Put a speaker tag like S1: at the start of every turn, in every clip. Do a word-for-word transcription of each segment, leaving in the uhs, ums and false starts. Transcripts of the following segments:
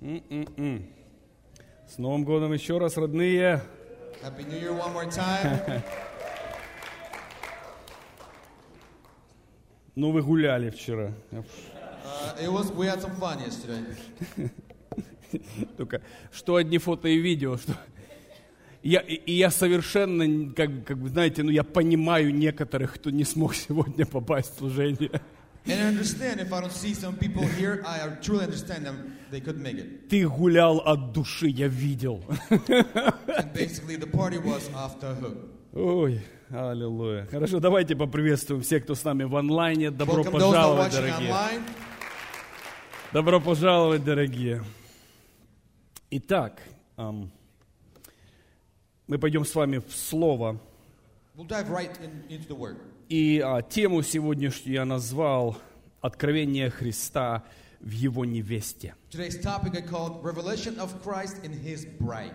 S1: М-м-м. С Новым годом еще раз, родные!
S2: Happy New Year one more time.
S1: Ну, вы гуляли вчера.
S2: Uh, it was, we had some fun yesterday.
S1: Только что одни фото и видео, что... Я, и, и я совершенно, как, как вы знаете, ну, я понимаю некоторых, кто не смог сегодня попасть в служение.
S2: And I understand if I don't see some people here, I truly understand them, they couldn't make it.
S1: Ты гулял от души, я видел.
S2: And basically the party was off the hook.
S1: Ой, аллилуйя. Хорошо, давайте поприветствуем всех, кто с нами в онлайне. Добро
S2: Welcome
S1: пожаловать,
S2: those who are watching
S1: дорогие.
S2: online.
S1: Добро пожаловать, дорогие. Итак, эм, мы пойдем с вами в Слово.
S2: We'll dive right in, into the word.
S1: И а, тему сегодняшнюю я назвал «Откровение Христа в Его невесте».
S2: Today's topic I called Revelation of Christ in His Bride.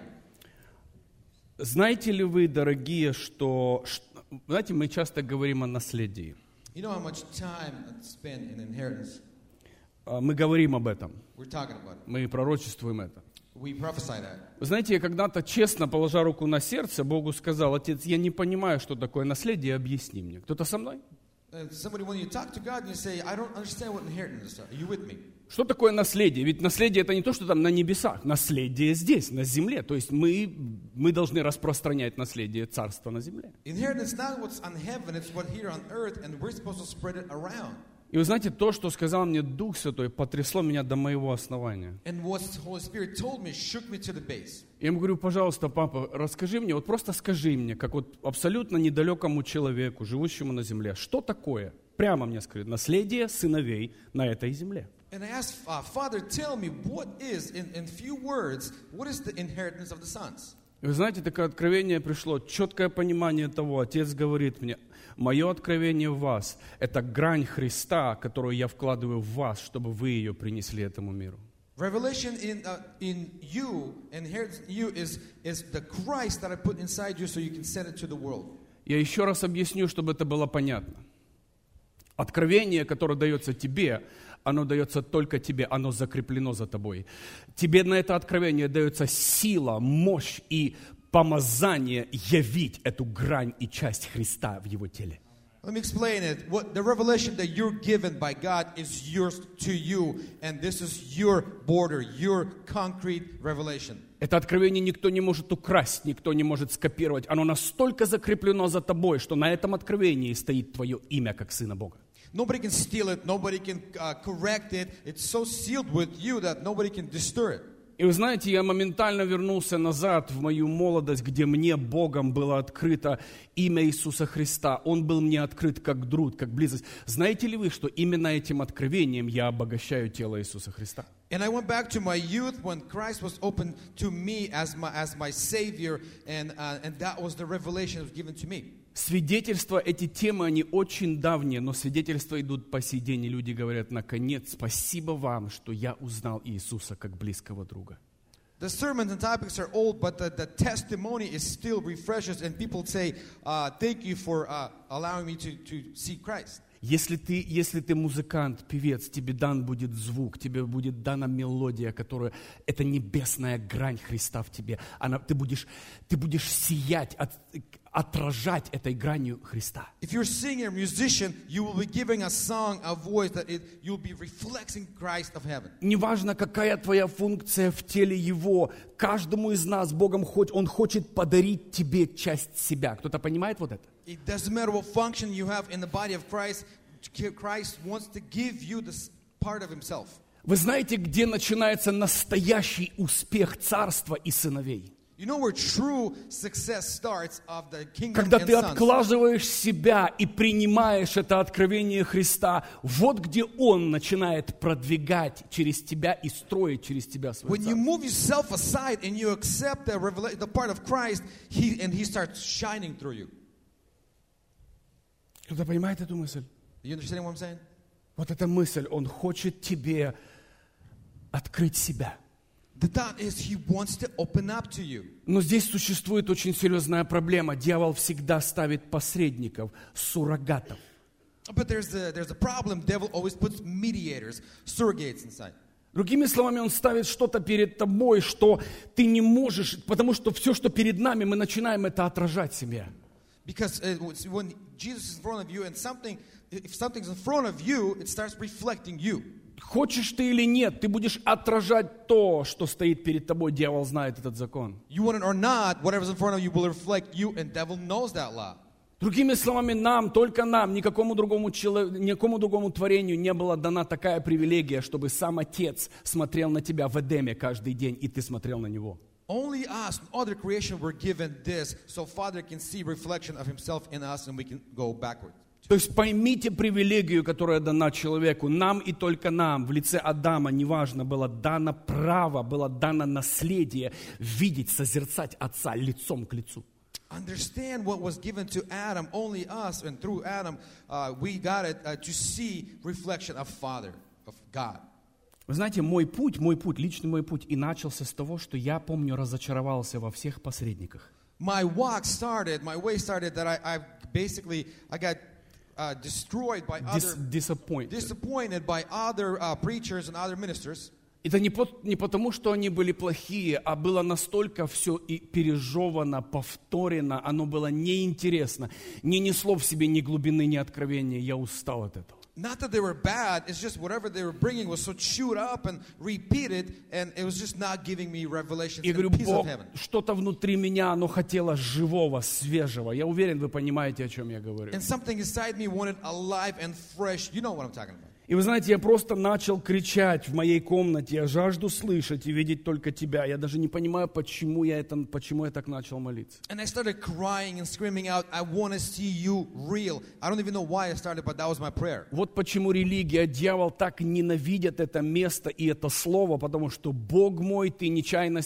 S1: Знаете ли вы, дорогие, что... Знаете, мы часто говорим о наследии.
S2: You know how much time I spend in inheritance?
S1: А, Мы говорим об этом.
S2: We're talking about it.
S1: Мы пророчествуем это.
S2: We prophesy that.
S1: Вы знаете, я когда-то честно, положа руку на сердце, Богу сказал: «Отец, я не понимаю, что такое наследие, объясни мне». Кто-то со мной?
S2: And somebody, when you talk to God and you say, I don't understand what inheritance is. Are you with me?
S1: Что такое наследие? Ведь наследие — это не то, что там на небесах. Наследие здесь, на земле. То есть мы, мы должны распространять наследие царства на земле.
S2: Inheritance is not what's on heaven, it's what here on earth, and we're supposed to spread it around.
S1: И вы знаете, то, что сказал мне Дух Святой, потрясло меня до моего основания.
S2: And what the Holy Spirit told me shook me to the base.
S1: Я ему говорю: пожалуйста, папа, расскажи мне, вот просто скажи мне, как вот абсолютно недалекому человеку, живущему на земле, что такое, прямо мне скажи, наследие сыновей на этой земле.
S2: And I asked, uh, Father, tell me what is, in, in few words, what is the inheritance of the sons?
S1: И вы знаете, такое откровение пришло, четкое понимание того. Отец говорит мне: мое откровение в вас – это грань Христа, которую я вкладываю в вас, чтобы вы ее принесли этому миру.
S2: Revelation in uh, in you, inheritance in you is is the Christ that I put inside you, so you can send it to the world.
S1: Я еще раз объясню, чтобы это было понятно. Откровение, которое дается тебе, оно дается только тебе, оно закреплено за тобой. Тебе на это откровение дается сила, мощь и помазание явить эту грань и часть Христа в Его теле.
S2: Let me explain it. What the revelation that you're given by God is yours to you, and this is your border, your concrete revelation.
S1: Это откровение никто не может украсть, никто не может скопировать. Оно настолько закреплено за тобой, что на этом откровении стоит твое имя как Сына Бога.
S2: Nobody can steal it. Nobody can uh, correct it. It's so sealed with you that nobody can disturb it.
S1: И вы знаете, я моментально вернулся назад в мою молодость, где мне Богом было открыто имя Иисуса Христа. Он был мне открыт как друг, как близость. Знаете ли вы, что именно этим откровением я обогащаю тело Иисуса Христа?
S2: And I went back to my youth when Christ was open to me as my as my Savior, and uh, and that was the revelation that was given to me.
S1: Свидетельства, эти темы, они очень давние, но свидетельства идут по сей день, и люди говорят: наконец, спасибо вам, что я узнал Иисуса как близкого друга.
S2: The sermons and topics are old, but the, the testimony is still refreshes, and people say, uh, thank you for uh, allowing me to, to see Christ.
S1: Если ты, если ты музыкант, певец, тебе дан будет звук, тебе будет дана мелодия, которая, это небесная грань Христа в тебе. Она, ты, будешь, ты будешь сиять, от, отражать этой гранью Христа.
S2: If you're a singer, a musician, you will be giving a song, a voice that it, you'll be reflecting Christ of heaven.
S1: Неважно, какая твоя функция в теле Его, каждому из нас Богом хоть, Он хочет подарить тебе часть себя. Кто-то понимает вот это?
S2: It doesn't matter what function you have in the body of Christ. Christ wants to give you this part of Himself.
S1: Вы знаете, где начинается настоящий успех царства и сыновей?
S2: You know where true success starts of the kingdom
S1: Когда
S2: and
S1: ты
S2: sons.
S1: откладываешь себя и принимаешь это откровение Христа, вот где Он начинает продвигать через тебя и строить через тебя свое
S2: When you
S1: царство.
S2: move yourself aside and you accept the revelation, the part of Christ, He and He starts shining through you.
S1: Кто-то понимает эту мысль?
S2: You understand what I'm saying?
S1: Вот эта мысль, Он хочет тебе открыть себя.
S2: The thought is He wants to open up to you.
S1: Но здесь существует очень серьезная проблема. Дьявол всегда ставит посредников, суррогатов.
S2: But there's a, there's a problem. Devil always puts mediators, surrogates inside.
S1: Другими словами, Он ставит что-то перед тобой, что ты не можешь, потому что все, что перед нами, мы начинаем это отражать себе.
S2: Because uh, when Jesus is in front of you and something, if something's in front of you, it starts reflecting you.
S1: Хочешь ты или нет, ты будешь отражать то, что стоит перед тобой. Дьявол знает этот закон.
S2: You want it or not, whatever's in front of you will reflect you, and devil knows that law.
S1: Другими словами, нам, только нам, никакому другому, человеку, никакому другому творению не была дана такая привилегия, чтобы сам Отец смотрел на тебя в Эдеме каждый день, и ты смотрел на Него.
S2: Only us and other creation were given this, so Father can see reflection of Himself in us, and we can go backward.
S1: То есть поймите привилегию, которая дана человеку. Нам и только нам, в лице Адама, неважно, было дано право, было дано наследие видеть, созерцать Отца лицом к лицу.
S2: Understand what was given to Adam, only us, and through Adam, uh, we got it uh, to see reflection of Father, of God.
S1: Вы знаете, мой путь, мой путь, личный мой путь, и начался с того, что я, помню, разочаровался во всех посредниках.
S2: My walk started, my way started that I, I basically, I got uh, destroyed by
S1: Dis-
S2: other,
S1: disappointed.
S2: disappointed by other uh, preachers and other ministers.
S1: Это не, по, не потому, что они были плохие, а было настолько все и пережевано, повторено, оно было неинтересно, не несло в себе ни глубины, ни откровения. Я устал от этого.
S2: Not that they were bad, it's just whatever they were bringing was so chewed up and repeated, and it was just not giving me revelations
S1: И
S2: and
S1: говорю,
S2: peace of
S1: Бог,
S2: heaven.
S1: что-то внутри меня, оно хотело живого, свежего. Я уверен, вы понимаете, о чем я говорю.
S2: And something inside me wanted alive and fresh. You know what I'm talking about.
S1: И вы знаете, я просто начал кричать в моей комнате, я жажду слышать и видеть только Тебя. Я даже не понимаю, почему я, это, почему я так начал молиться.
S2: And I started crying and screaming out, I want to see you real. I don't even know why I started, but that was my prayer.
S1: Вот почему религия, дьявол так ненавидит это место и это слово, потому что, Бог мой, ты нечаянно,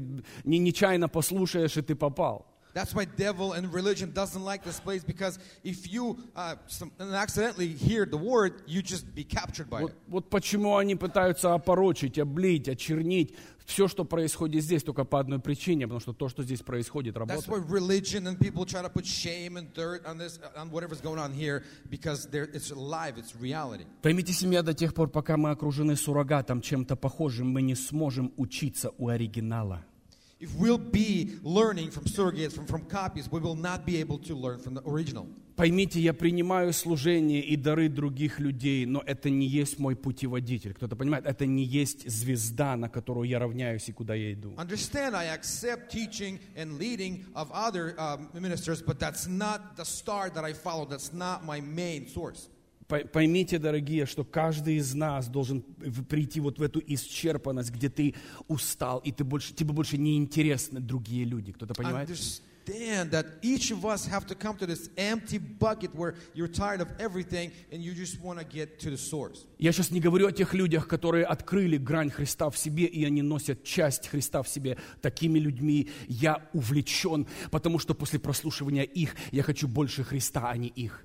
S1: не нечаянно послушаешь, и ты попал.
S2: That's why devil and religion doesn't like this place, because if you uh, some, accidentally hear the word, you just be captured by
S1: Вот,
S2: it.
S1: вот почему они пытаются опорочить, облить, очернить все, что происходит здесь, только по одной причине, потому что то, что здесь происходит,
S2: That's why
S1: работает.
S2: religion and people try to put shame and dirt on this, on whatever's going on here, because there, it's alive, it's reality.
S1: Поймите, семья, до тех пор, пока мы окружены суррогатом, чем-то похожим, мы не сможем учиться у оригинала.
S2: If we'll be learning from surrogates, from, from copies, we will not be able to learn from the original.
S1: Поймите, я принимаю служение и дары других людей, но это не есть мой путеводитель. Кто-то понимает, это не есть звезда, на которую я равняюсь и куда я иду.
S2: Understand, I accept teaching and leading of other um, ministers, but that's not the star that I follow. That's not my main source.
S1: Поймите, дорогие, что каждый из нас должен прийти вот в эту исчерпанность, где ты устал, и ты больше, тебе больше не интересны другие люди. Кто-то понимает?
S2: Understand that each of us have to come to this empty bucket where you're tired of everything and you just want to get to the source.
S1: Я сейчас не говорю о тех людях, которые открыли грань Христа в себе, и они носят часть Христа в себе. Такими людьми я увлечен, потому что после прослушивания их я хочу больше Христа, а не их.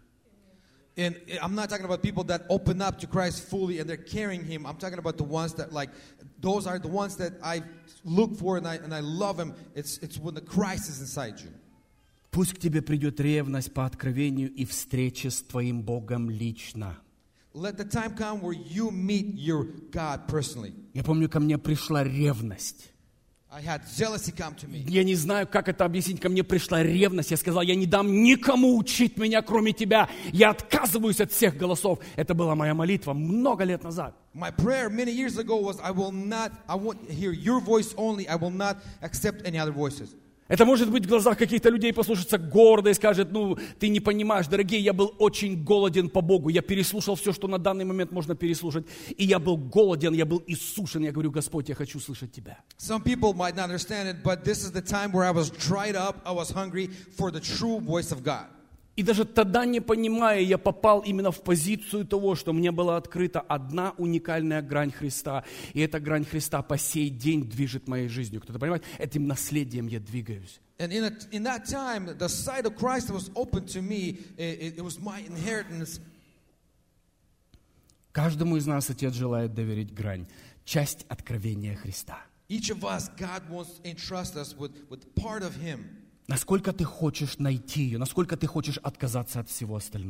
S2: And I'm not talking about people that open up to Christ fully and they're carrying Him. I'm talking about the ones that, like, those are the ones that I look for and I, and I love Him. It's, it's when the Christ is inside you.
S1: Пусть к тебе придет ревность по откровению и встрече с твоим Богом лично.
S2: Let the time come where you meet your God personally.
S1: Я помню, ко мне пришла ревность.
S2: I had jealousy come to me.
S1: Я не знаю, как это объяснить. Ко мне пришла ревность. Я сказал, я не дам никому учить меня, кроме тебя. Я отказываюсь от всех голосов. Это была моя молитва много лет назад.
S2: My prayer many years ago was, I will not, I want to hear your voice only. I will not accept any other voices.
S1: Это может быть в глазах каких-то людей послушаться гордо и скажет, ну, ты не понимаешь, дорогие, я был очень голоден по Богу. Я переслушал все, что на данный момент можно переслушать. И я был голоден, я был иссушен. Я говорю, Господь, я хочу слышать Тебя.
S2: Some people might not understand it, but this is the time where I was dried up, I was hungry for the true voice of God.
S1: И даже тогда, не понимая, я попал именно в позицию того, что мне была открыта одна уникальная грань Христа. И эта грань Христа по сей день движет моей жизнью. Кто-то понимает? Этим наследием я двигаюсь.
S2: And in, a, in that time, the sight of Christ that was open to me, it, it was my inheritance.
S1: Каждому из нас Отец желает доверить грань. Часть откровения Христа.
S2: Each of us, God wants to entrust us with, with part of Him.
S1: Насколько ты хочешь найти ее, насколько ты хочешь отказаться от всего остального.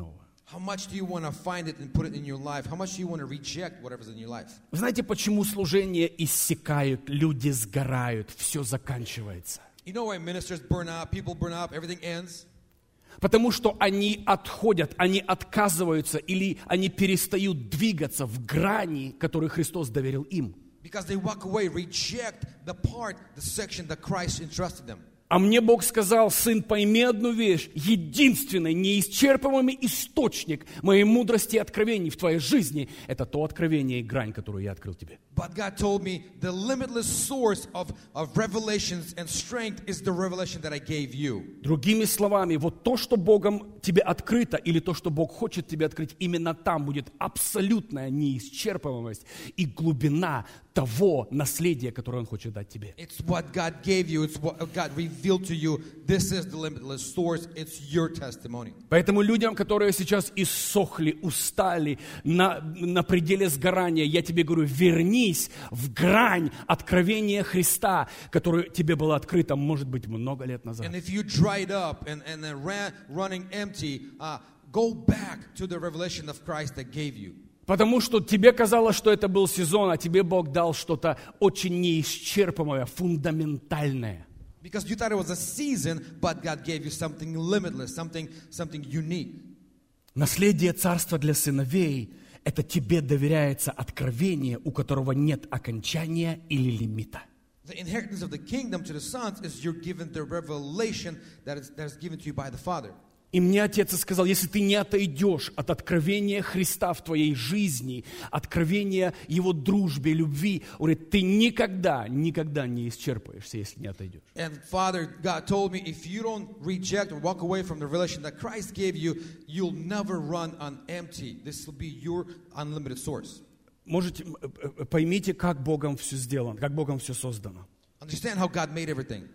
S2: How much do you want to find it and put it in your life? How much do you want to reject whatever's in your life?
S1: Вы знаете, почему служения иссякают, люди сгорают, все заканчивается?
S2: You know why ministers burn out, people burn out, everything ends?
S1: Потому что они отходят, они отказываются или они перестают двигаться в грани, которые Христос доверил им.
S2: Because they walk away, reject the part, the section that Christ entrusted them.
S1: А мне Бог сказал: сын, пойми одну вещь, единственный, неисчерпаемый источник моей мудрости и откровений в твоей жизни – это то откровение и грань, которую я открыл тебе.
S2: But God told me the limitless source of, of revelations and strength is the revelation that I gave you.
S1: Другими словами, вот то, что Богом тебе открыто, или то, что Бог хочет тебе открыть, именно там будет абсолютная неисчерпаемость и глубина того наследия, которое Он хочет дать тебе.
S2: It's what God gave you. It's what God revealed to you. This is the limitless source. It's your testimony.
S1: Поэтому людям, которые сейчас иссохли, устали, на, на пределе сгорания, я тебе говорю, вернись в грань откровения Христа, которое тебе было открыто, может быть, много лет назад.
S2: And if you dried up and, and ran, running empty, uh, go back to the revelation of Christ that gave you.
S1: Потому что тебе казалось, что это был сезон, а тебе Бог дал что-то очень неисчерпаемое, фундаментальное.
S2: Because you thought it was a season, but God gave you something limitless, something, something unique.
S1: Наследие царства для сыновей – это тебе доверяется откровение, у которого нет окончания или лимита.
S2: The inheritance of the kingdom to the sons is you're given the revelation that is, that is given to you by the Father.
S1: И мне Отец сказал, если ты не отойдешь от откровения Христа в твоей жизни, откровения Его дружбе, любви, говорит, ты никогда, никогда не исчерпаешься, если не отойдешь.
S2: And Father, God told me, if you don't reject or walk away from the revelation that Christ gave you, you'll never run on empty. This will be your unlimited source.
S1: Можете, поймите, как Богом все сделано, как Богом все создано.
S2: Understand how God made everything.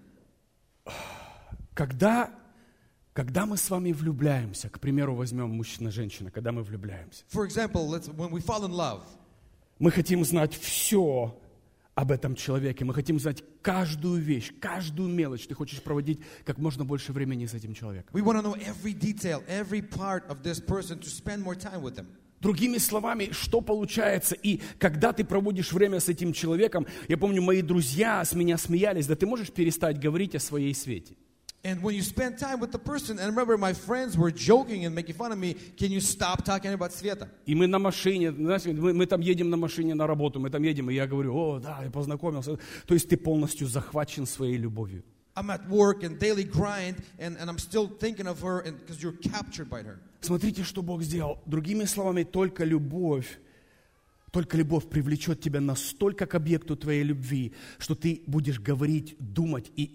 S1: Когда Когда мы с вами влюбляемся, к примеру, возьмем мужчина-женщина, когда мы влюбляемся,
S2: For example, let's, when we fall in love,
S1: мы хотим знать все об этом человеке, мы хотим знать каждую вещь, каждую мелочь. Ты хочешь проводить как можно больше времени с этим человеком.
S2: we want to know every detail, every part of this person to spend more time with them.
S1: Другими словами, что получается? И когда ты проводишь время с этим человеком, я помню, мои друзья с меня смеялись, да ты можешь перестать говорить о своей Свете?
S2: And when you spend time with the person, and I remember my friends were joking and making fun of me, can you stop talking about Sveta?
S1: И мы на машине, знаете, мы, мы там едем на машине на работу, мы там едем, и я говорю, о, да, я познакомился. То есть ты полностью захвачен своей любовью.
S2: I'm at work and daily grind, and, and I'm still thinking of her because you're captured by her.
S1: Смотрите, что Бог сделал. Другими словами, только любовь, только любовь привлечет тебя настолько к объекту твоей любви, что ты будешь говорить, думать и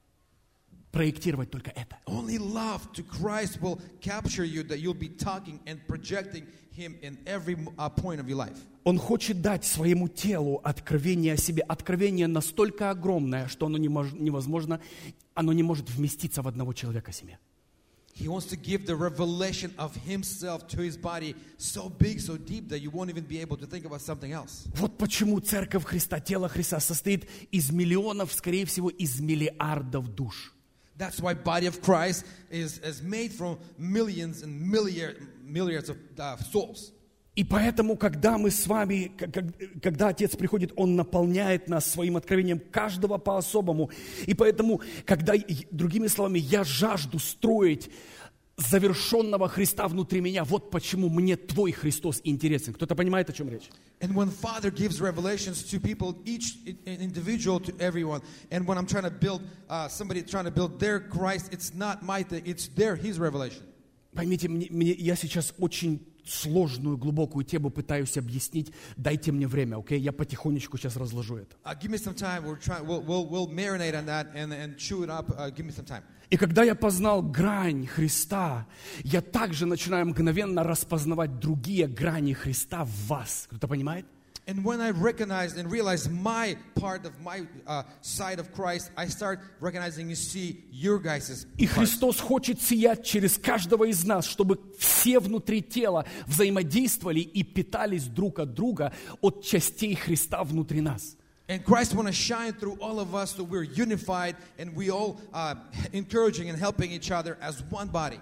S1: проектировать только это.
S2: Only love to Christ will capture you, that you'll be talking and projecting Him in every uh, point of your life.
S1: Он хочет дать своему телу откровение о себе. Откровение настолько огромное, что оно невозможно, оно не может вместиться в одного человека семье.
S2: He wants to give the revelation of Himself to His body so big, so deep that you won't even be able to think about something else.
S1: Вот почему Церковь Христа, тело Христа, состоит из миллионов, скорее всего, из миллиардов душ.
S2: That's why body of Christ is, is made from millions and milliard, milliards of uh, souls.
S1: И поэтому, когда мы с вами, когда Отец приходит, Он наполняет нас своим откровением, каждого по-особому. И поэтому, когда, другими словами, я жажду строить завершенного Христа внутри меня, вот почему мне Твой Христос интересен. Кто-то понимает, о чем речь?
S2: And when Father gives revelations to people, each individual to everyone, and when I'm trying to build, uh, somebody trying to build their Christ, it's not my thing, it's their, His revelation.
S1: Поймите, мне, мне, я сейчас очень сложную, глубокую тему пытаюсь объяснить. Дайте мне время, окей? Okay? Я потихонечку сейчас разложу это.
S2: Uh, give me some time. We're trying, we'll, we'll, we'll marinate on that and, and chew it up. Uh, give me some time.
S1: И когда я познал грань Христа, я также начинаю мгновенно распознавать другие грани Христа в вас. Кто-то понимает?
S2: And when I recognized and realized my part of my uh, side of Christ, I start recognizing and see your guys'
S1: И Христос хочет сиять через каждого из нас, чтобы все внутри тела взаимодействовали и питались друг от друга от частей Христа внутри нас.
S2: And Christ want to shine through all of us so we're unified and we all uh, encouraging and helping each other as one body.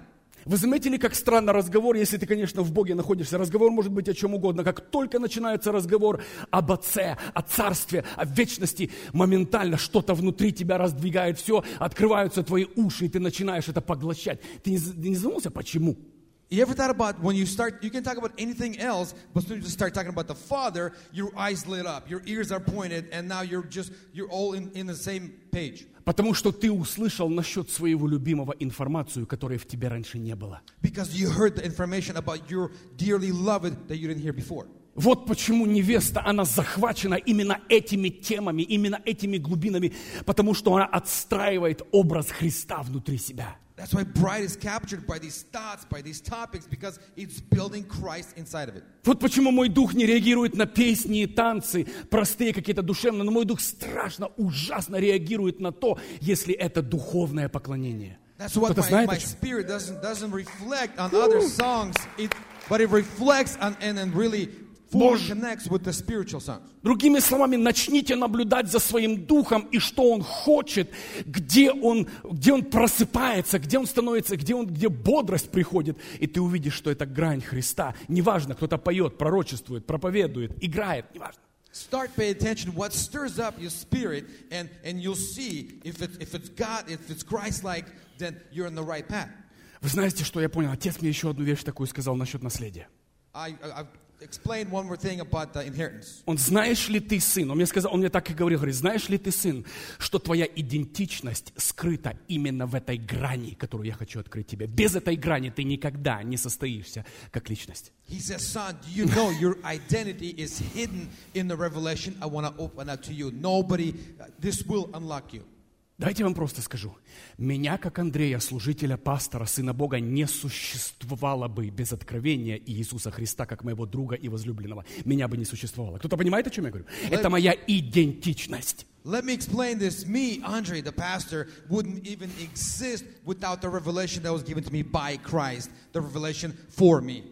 S1: Вы заметили, как странно разговор, если ты, конечно, в Боге находишься, разговор может быть о чем угодно. Как только начинается разговор об Отце, о Царстве, о вечности, моментально что-то внутри тебя раздвигает все, открываются твои уши, и ты начинаешь это поглощать. Ты не, ты не задумался, почему?
S2: You ever thought about when you start, you can talk about anything else, but when you just start talking about the Father, your eyes lit up, your ears are pointed, and now you're just, you're all in, in the same page.
S1: Потому что ты услышал насчет своего любимого информацию, которой в тебе раньше не было.
S2: Because you heard the information about your dearly loved that you didn't hear before.
S1: Вот почему невеста, она захвачена именно этими темами, именно этими глубинами, потому что она отстраивает образ Христа внутри себя.
S2: That's why bride is captured by these thoughts, by these topics, because it's building Christ inside of it.
S1: Вот почему мой дух не реагирует на песни и танцы, простые какие-то душевные, но мой дух страшно, ужасно реагирует на то, если это духовное поклонение.
S2: That's what my, my spirit doesn't, doesn't reflect on other songs, it, but it reflects on, and, and really fully connects with the spiritual songs.
S1: Другими словами, начните наблюдать за своим духом и что он хочет, где он, где он просыпается, где он становится, где, он, где бодрость приходит. И ты увидишь, что это грань Христа. Неважно, кто-то поет, пророчествует, проповедует, играет, неважно.
S2: Start pay attention to what stirs up your spirit, and, and you'll see if it's, if it's God, if it's Christ-like, then you're on the right path.
S1: Вы знаете, что я понял? Отец мне еще одну вещь такую сказал насчет наследия.
S2: I, I, Explain one more thing about the inheritance.
S1: Он, знаешь ли ты, сын, он мне сказал, он мне так и говорил, говорит, знаешь ли ты, сын, что твоя идентичность скрыта именно в этой грани, которую я хочу открыть тебе. Без этой грани ты никогда не состоишься как личность.
S2: He says, son, do you know your identity is hidden in the revelation I want to open up to you? Nobody, this will unlock you.
S1: Давайте я вам просто скажу. Меня, как Андрея, служителя, пастора, сына Бога, не существовало бы без откровения Иисуса Христа, как моего друга и возлюбленного. Меня бы не существовало. Кто-то понимает, о чем я говорю? Let Это моя идентичность.
S2: Let me explain this. Me, Andre, the pastor, wouldn't even exist without the revelation that was given to me by Christ, the revelation for me.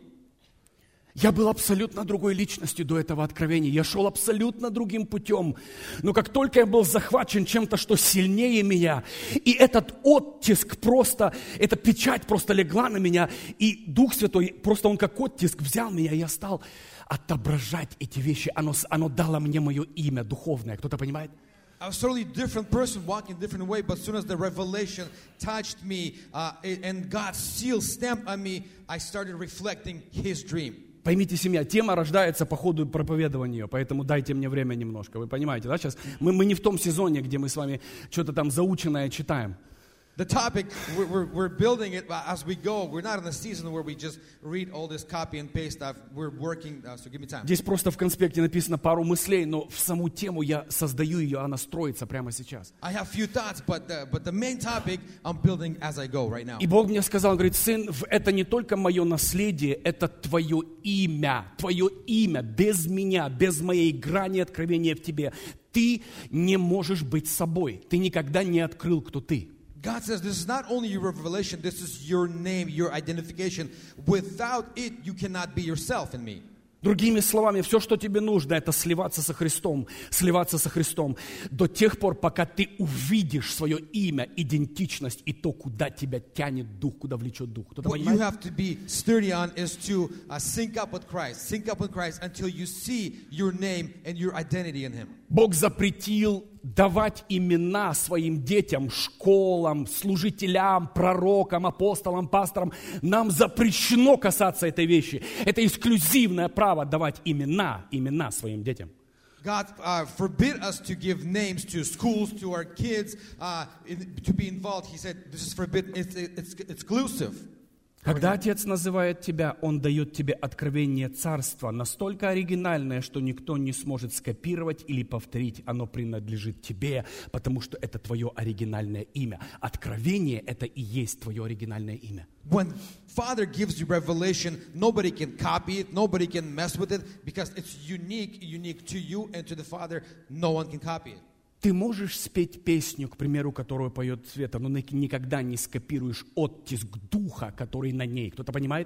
S1: Я был абсолютно другой личностью до этого откровения. Я шел абсолютно другим путем. Но как только я был захвачен чем-то, что сильнее меня, и этот оттиск просто, эта печать просто легла на меня, и Дух Святой, просто Он как оттиск взял меня, и я стал отображать эти вещи. Оно, оно дало мне мое имя духовное. Кто-то понимает?
S2: I was a totally different person, walking a different way, but as soon as the revelation touched me uh, and God's seal stamped on me, I started reflecting His dream.
S1: Поймите, семья, тема рождается по ходу проповедования, поэтому дайте мне время немножко. Вы понимаете, да, сейчас мы, мы не в том сезоне, где мы с вами что-то там заученное читаем.
S2: The topic, we're, we're, we're building it as we go. We're not in a season where we just read all this copy and paste stuff. We're working, uh, so give me time.
S1: Здесь просто в конспекте написано пару мыслей, но в саму тему я создаю ее, она строится прямо сейчас.
S2: I have few thoughts, but the, but the main topic I'm building as I go right now.
S1: И Бог мне сказал, говорит, сын, это не только мое наследие, это твое имя, твое имя, без меня, без моей грани откровения в тебе. Ты не можешь быть собой, ты никогда не открыл, кто ты.
S2: God says this is not only your revelation, this is your name, your identification. Without it, you cannot be yourself in me.
S1: Другими словами, все, что тебе нужно, это сливаться со Христом, сливаться со Христом до тех пор, пока ты увидишь свое имя, идентичность и то, куда тебя тянет Дух, куда влечет Дух. Кто-то
S2: What you have to be sturdy on is to uh, sync up with Christ, sync up with Christ until you see your name and your identity in Him.
S1: Бог запретил давать имена своим детям, школам, служителям, пророкам, апостолам, пасторам. Нам запрещено касаться этой вещи. Это эксклюзивное право давать имена, имена своим детям.
S2: God uh, forbid us to give names to schools, to our kids, uh, in, to be involved. He said this is forbidden. It's, it's, it's exclusive.
S1: Когда Отец называет тебя, Он дает тебе откровение Царства, настолько оригинальное, что никто не сможет скопировать или повторить. Оно принадлежит тебе, потому что это твое оригинальное имя. Откровение – это и есть твое оригинальное имя.
S2: When Father gives you revelation, nobody can copy it, nobody can mess with it, because it's unique, unique to you and to the Father. No one can copy it.
S1: Ты можешь спеть песню, к примеру, которую поет Света, но никогда не скопируешь оттиск духа, который на ней. Кто-то понимает?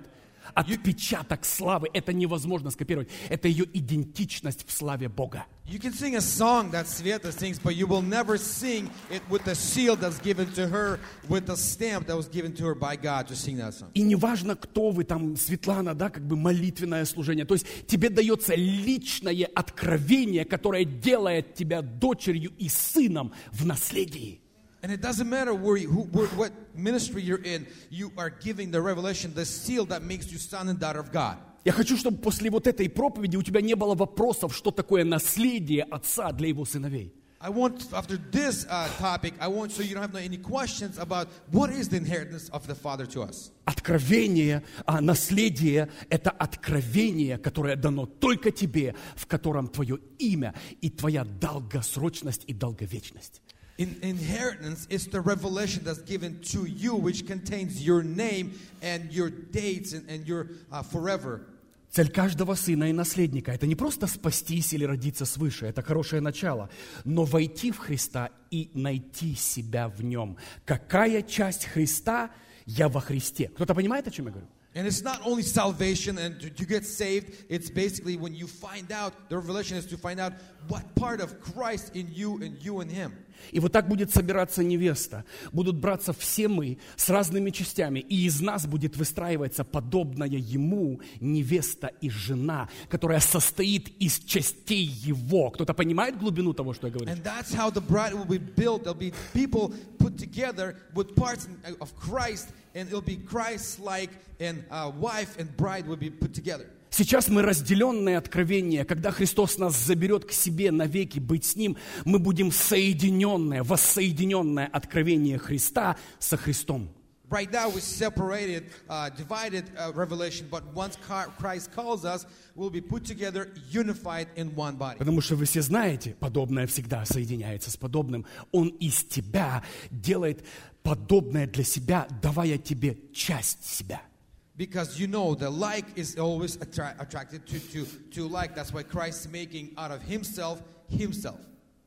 S1: Отпечаток славы, это невозможно скопировать. Это ее идентичность в славе Бога.
S2: You can sing a song that Sveta sings, but you will never sing it with the seal that's given to her, with the stamp that was given to her by God to sing that song.
S1: И неважно, кто вы там, Светлана, да, как бы молитвенное служение. То есть тебе дается личное откровение, которое делает тебя дочерью и сыном в наследии.
S2: And it doesn't matter where you, who, where, what ministry you're in, you are giving the revelation, the seal that makes you son and daughter of God.
S1: Я хочу, чтобы после вот этой проповеди у тебя не было вопросов, что такое наследие отца для его сыновей.
S2: I want, after this uh, topic, I want so you don't have no, any questions about what is the inheritance of the Father to us.
S1: Откровение, а наследие – это откровение, которое дано только тебе, в котором твое имя и твоя долгосрочность и долговечность.
S2: In inheritance is the revelation that's given to you, which contains your name and your dates and, and your uh, forever.
S1: Цель каждого сына и наследника – это не просто спастись или родиться свыше, это хорошее начало, но войти в Христа и найти себя в Нем. Какая часть Христа я во Христе? Кто-то понимает, о чем я говорю?
S2: And it's not only salvation and to, to get saved, it's basically when you find out, the revelation is to find out what part of Christ in you and you in Him.
S1: И вот так будет собираться невеста. Будут браться все мы с разными частями, и из нас будет выстраиваться подобная ему невеста и жена, которая состоит из частей его. Кто-то понимает глубину того, что я говорю?
S2: And that's how the bride will be built. There'll be people put together with parts of Christ, and it'll be Christ-like, and uh, wife and bride will be put together.
S1: Сейчас мы разделенные откровения. Когда Христос нас заберет к себе навеки быть с Ним, мы будем соединенное, воссоединенное откровение Христа со Христом.
S2: Right now we're separated, uh, divided uh, revelation, but once Christ calls us, we'll be put together, unified in one body.
S1: Потому что вы все знаете, подобное всегда соединяется с подобным. Он из тебя делает подобное для себя, давая тебе часть себя.
S2: Because you know the like is always attra- attracted to, to, to like. That's why Christ is making out of himself, himself.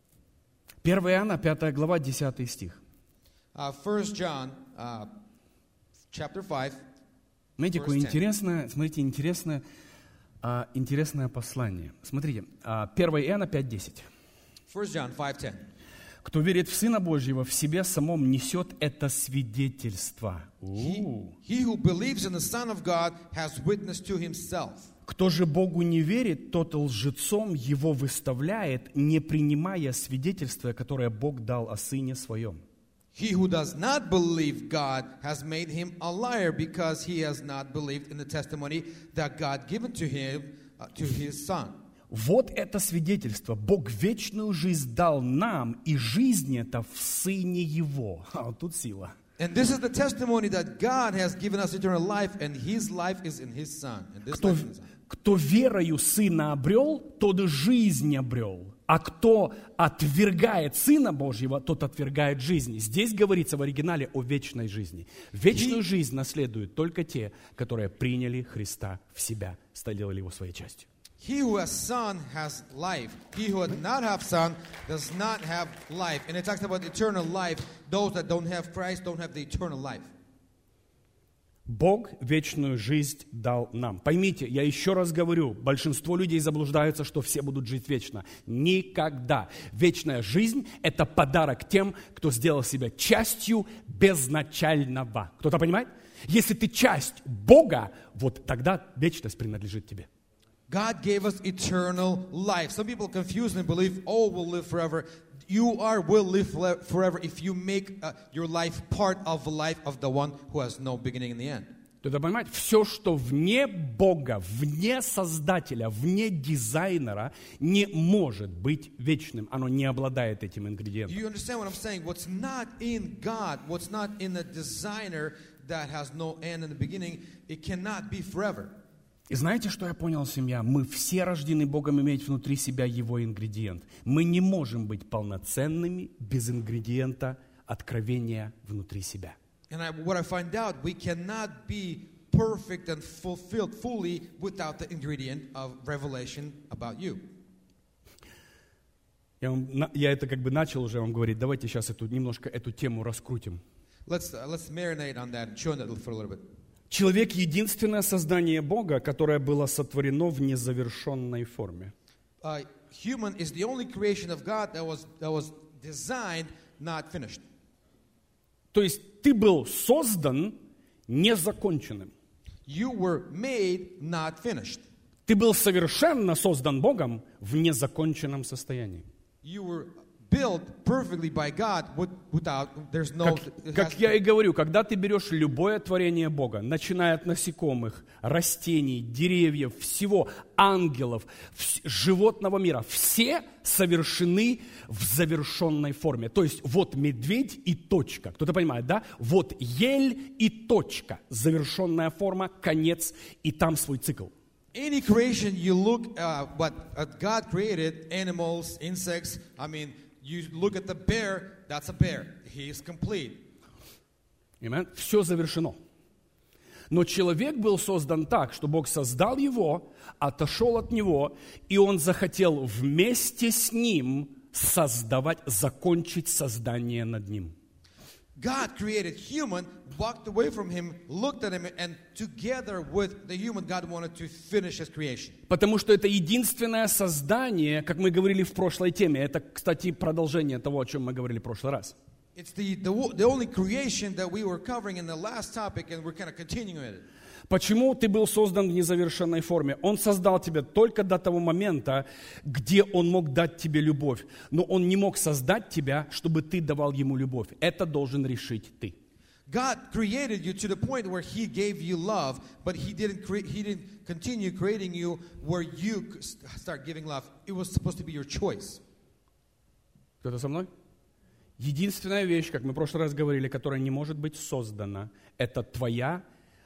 S1: первое Иоанна, пятая глава, десятый стих.
S2: Uh, First John, uh, chapter five.
S1: Смотрите, какое интересное, смотрите, интересное, а, интересное послание. Смотрите, а, первое Иоанна пять десять.
S2: First John five ten.
S1: Кто верит в Сына Божьего, в себе самом несет это свидетельство.
S2: He, he who believes in the Son of God has witnessed to himself.
S1: Кто же Богу не верит, тот лжецом его выставляет, не принимая свидетельства, которое Бог дал о Сыне Своем.
S2: He who does not believe God has made him a liar, because he has not believed in the testimony that God given to him, uh, to his Son.
S1: Вот это свидетельство. Бог вечную жизнь дал нам, и жизнь эта в Сыне Его. А вот тут сила.
S2: And this is the testimony that God has given us eternal life, and His life is in His Son. And this
S1: Кто,
S2: life is in His Son.
S1: кто верою Сына обрел, тот жизнь обрел. А кто отвергает Сына Божьего, тот отвергает жизнь. Здесь говорится в оригинале о вечной жизни. Вечную жизнь наследуют только те, которые приняли Христа в себя, сделали Его своей частью.
S2: He who has Son has life. He who does not have Son does not have life. And it talks about eternal life. Those that don't have Christ don't have the eternal life.
S1: Бог вечную жизнь дал нам. Поймите, я еще раз говорю, большинство людей заблуждаются, что все будут жить вечно. Никогда. Вечная жизнь – это подарок тем, кто сделал себя частью безначального. Кто-то понимает? Если ты часть Бога, вот тогда вечность принадлежит тебе.
S2: God gave us eternal life. Some people confuse and believe, oh, we'll live forever. You are will live forever if you make uh, your life part of the life of the one who has no beginning and the end.
S1: Кто-то понимает? Все, что вне Бога, вне Создателя, вне дизайнера, не может быть вечным. Оно не обладает этим ингредиентом.
S2: You understand what I'm saying? What's not in God, what's not in the designer that has no end in the beginning, it cannot be forever.
S1: И знаете, что я понял, семья? Мы все рождены Богом иметь внутри себя Его ингредиент. Мы не можем быть полноценными без ингредиента откровения внутри себя.
S2: And I, what I find out, we cannot be perfect and fulfilled fully without the ingredient of revelation about you.
S1: Я, вам, я это как бы начал уже вам говорить. Давайте сейчас эту, немножко эту тему раскрутим.
S2: Let's, uh, let's marinate on that and chew on that for a little bit.
S1: Человек — единственное создание Бога, которое было сотворено в незавершенной форме.
S2: Uh, human is the only creation of God that was that was designed, not finished.
S1: То есть ты был создан незаконченным.
S2: You were made, not finished.
S1: Ты был совершенно создан Богом в незаконченном состоянии.
S2: You were built perfectly by God with, without, there's no...
S1: Как, как я и говорю, когда ты берешь любое творение Бога, начиная от насекомых, растений, деревьев, всего, ангелов, вс- животного мира, все совершены в завершенной форме. То есть вот медведь и точка. Кто-то понимает, да? Вот ель и точка. Завершенная форма, конец, и там свой цикл.
S2: Any creation you look uh, what uh, God created, animals, insects, I mean, you look at the bear, that's a bear. He is complete.
S1: Amen? Все завершено. Но человек был создан так, что Бог создал его, отошел от него, и он захотел вместе с ним создавать, закончить создание над ним.
S2: God created human, walked away from him, looked at him, and together with the human, God wanted to finish his creation.
S1: Потому что это единственное создание, как мы говорили в прошлой теме, это, кстати, продолжение того, о чем мы говорили в прошлый раз.
S2: It's the, the, the only creation that we were covering in the last topic, and we're kind of continuing with it.
S1: Почему ты был создан в незавершенной форме? Он создал тебя только до того момента, где Он мог дать тебе любовь. Но Он не мог создать тебя, чтобы ты давал Ему любовь. Это должен решить ты.
S2: God created you to the point where He gave you love, but He didn't create, He didn't continue creating you where you could start giving love. It was supposed to be your choice.
S1: Кто-то со мной? Единственная вещь, как мы в прошлый раз говорили, которая не может быть создана, это твоя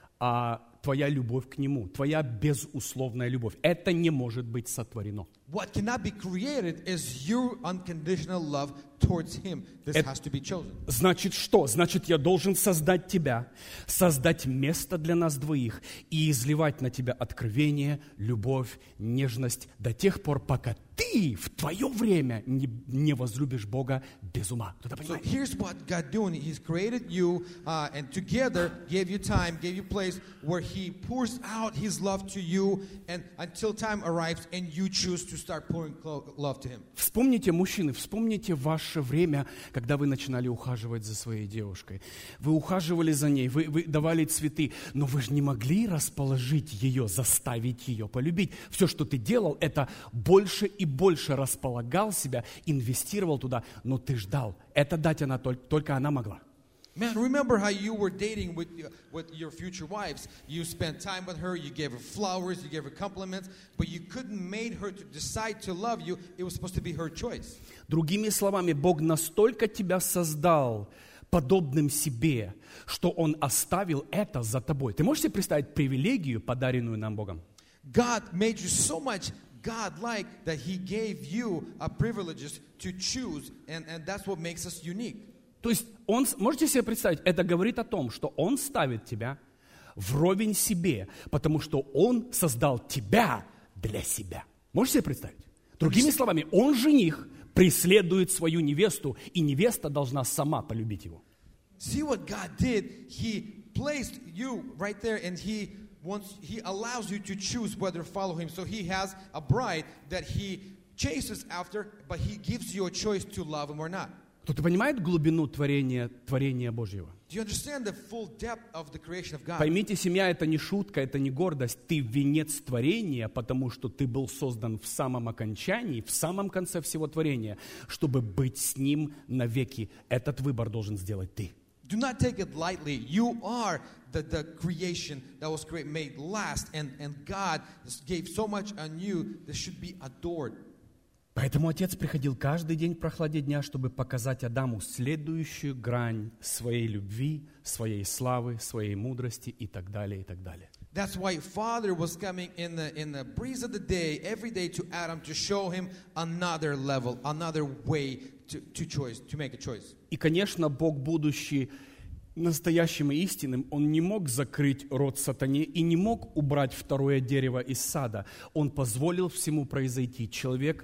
S1: а твоя любовь к Нему, твоя безусловная любовь. Это не может быть сотворено.
S2: What cannot be created is your unconditional love towards Him. This
S1: Это
S2: has to be chosen.
S1: значит что? Значит, я должен создать тебя, создать место для нас двоих и изливать на тебя откровение, любовь, нежность до тех пор, пока ты в твое время не, не возлюбишь Бога без ума. Кто-то
S2: So
S1: понимает?
S2: here's what God doing. He's created you, uh, and together gave you time, gave you place where He pours out His love to you, and until time arrives, and you choose to start pouring clo- love to Him.
S1: Вспомните, мужчины, вспомните ваше время, когда вы начинали ухаживать за своей девушкой. Вы ухаживали за ней, вы, вы давали цветы, но вы же не могли расположить ее, заставить ее полюбить. Все, что ты делал, это больше и больше располагал себя, инвестировал туда, но ты ждал. Это дать она только, только она могла.
S2: Man, remember how you were dating with, uh, with your future wives. You spent time with her, you gave her flowers, you gave her compliments, but you couldn't make her to decide to love you. It was supposed to be her choice.
S1: Другими словами, Бог настолько тебя создал подобным себе, что Он оставил это за тобой. Ты можешь себе представить привилегию, подаренную нам Богом?
S2: God made you so much God-like that He gave you a privileges to choose, and, and that's what makes us unique.
S1: То есть, он, можете себе представить, это говорит о том, что Он ставит тебя вровень себе, потому что Он создал тебя для себя. Можете себе представить? Другими словами, Он жених, преследует свою невесту, и невеста должна сама полюбить его.
S2: See what God did? He placed you right there, and He wants, He allows you to choose whether to follow Him. So He has a bride that He chases after, but He gives you a choice to love Him or not.
S1: Кто-то понимает глубину творения, творения Божьего?
S2: Do you understand the full depth of the creation of God?
S1: Поймите, семья — это не шутка, это не гордость. Ты венец творения, потому что ты был создан в самом окончании, в самом конце всего творения, чтобы быть с Ним навеки. Этот выбор должен сделать ты.
S2: Do not take it lightly. You are the, the creation that was created, made last, and, and God gave so much on you that should be adored.
S1: Поэтому Отец приходил каждый день в прохладе дня, чтобы показать Адаму следующую грань своей любви, своей славы, своей мудрости и так далее, и так далее.
S2: That's why Father was coming in the in the breeze of the day every day to Adam to show him another level, another way to, to choice, to make a choice.
S1: И, конечно, Бог, будучи настоящим и истинным, Он не мог закрыть рот сатане и не мог убрать второе дерево из сада. Он позволил всему произойти. Человек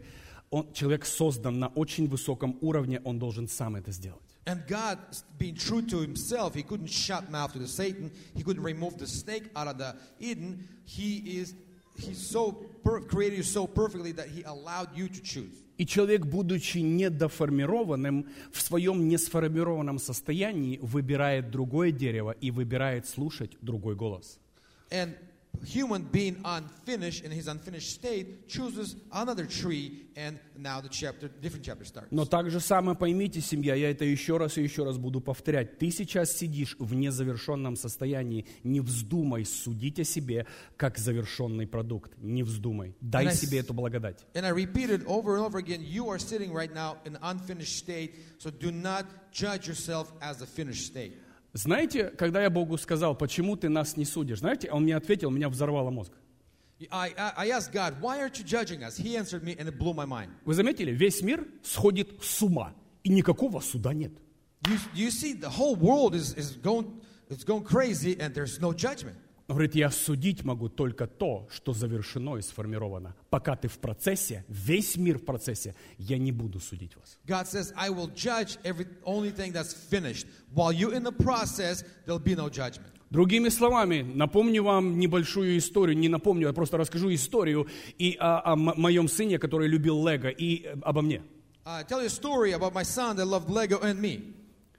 S1: Он, человек создан на очень высоком уровне, он должен сам это сделать.
S2: And God, being true to himself, he couldn't shut mouth to the Satan. He couldn't remove the snake out of the Eden. He is, he's so per- created you so perfectly that he allowed you to choose.
S1: И человек, будучи недоформированным, в своем несформированном состоянии выбирает другое дерево и выбирает слушать другой голос.
S2: And human being unfinished in his unfinished state chooses another tree, and now the chapter, different chapter starts.
S1: Но так же самое поймите, семья, я это еще раз и еще раз буду повторять. Ты сейчас сидишь в незавершенном состоянии. Не вздумай судить о себе как завершенный продукт. Не вздумай. Дай
S2: And I
S1: себе
S2: s-
S1: эту благодать.
S2: And I repeat it over and over again. You are sitting right now in an unfinished state, so do not judge yourself as a finished state.
S1: Знаете, когда я Богу сказал, почему ты нас не судишь? Знаете, Он мне ответил, меня взорвало мозг.
S2: I, I, I asked God, why aren't you judging us? He answered me, and it blew my mind.
S1: Вы заметили, весь мир сходит с ума, и никакого суда нет.
S2: You, you see, the whole world is, is going, it's going crazy, and there's no judgment.
S1: Он говорит, я судить могу только то, что завершено и сформировано. Пока ты в процессе, весь мир в процессе, я не буду судить вас.
S2: God says, I will judge every only thing that's finished. While you're in the process, there'll be no judgment.
S1: Другими словами, напомню вам небольшую историю, не напомню, я просто расскажу историю и о, о м- моем сыне, который любил Лего, и э, обо мне.
S2: I tell you a story about my son that loved Lego and me.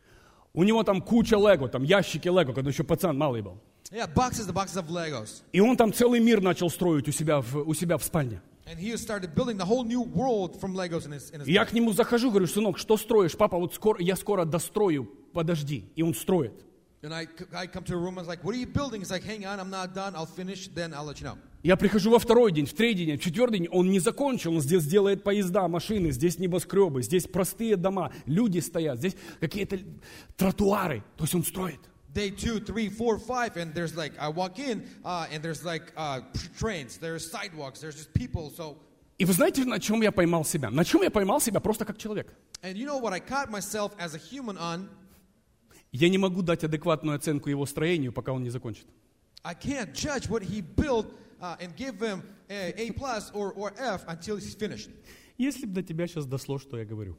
S1: У него там куча Лего, там ящики Лего, когда еще пацан малый был.
S2: Yeah, boxes, the boxes of Legos.
S1: И он там целый мир начал строить у себя в, у себя в спальне.
S2: And he started building the whole new world from Legos in his, in his
S1: И я
S2: life.
S1: к нему захожу, говорю, сынок, что строишь? Папа, вот скоро, я скоро дострою, подожди. И он строит.
S2: And I, I come to a room and I was like, what are you building? He's like, hang on, I'm not done. I'll finish, then I'll let you know.
S1: Я прихожу во второй день, в третий день, в четвертый день, он не закончил, он здесь делает поезда, машины, здесь небоскребы, здесь простые дома, люди стоят, здесь какие-то тротуары, то есть он строит.
S2: Day two, three, four, five, and there's like, I walk in, uh, and there's like uh, trains, there's sidewalks, there's just people, so...
S1: И вы знаете, на чем я поймал себя? На чем я поймал себя просто как человек?
S2: And you know what I caught myself as a human on?
S1: Я не могу дать адекватную оценку его строению, пока он не закончит.
S2: I can't judge what he built uh, and give him a A plus or, or F until he's finished.
S1: Если бы до тебя сейчас дошло, что я говорю.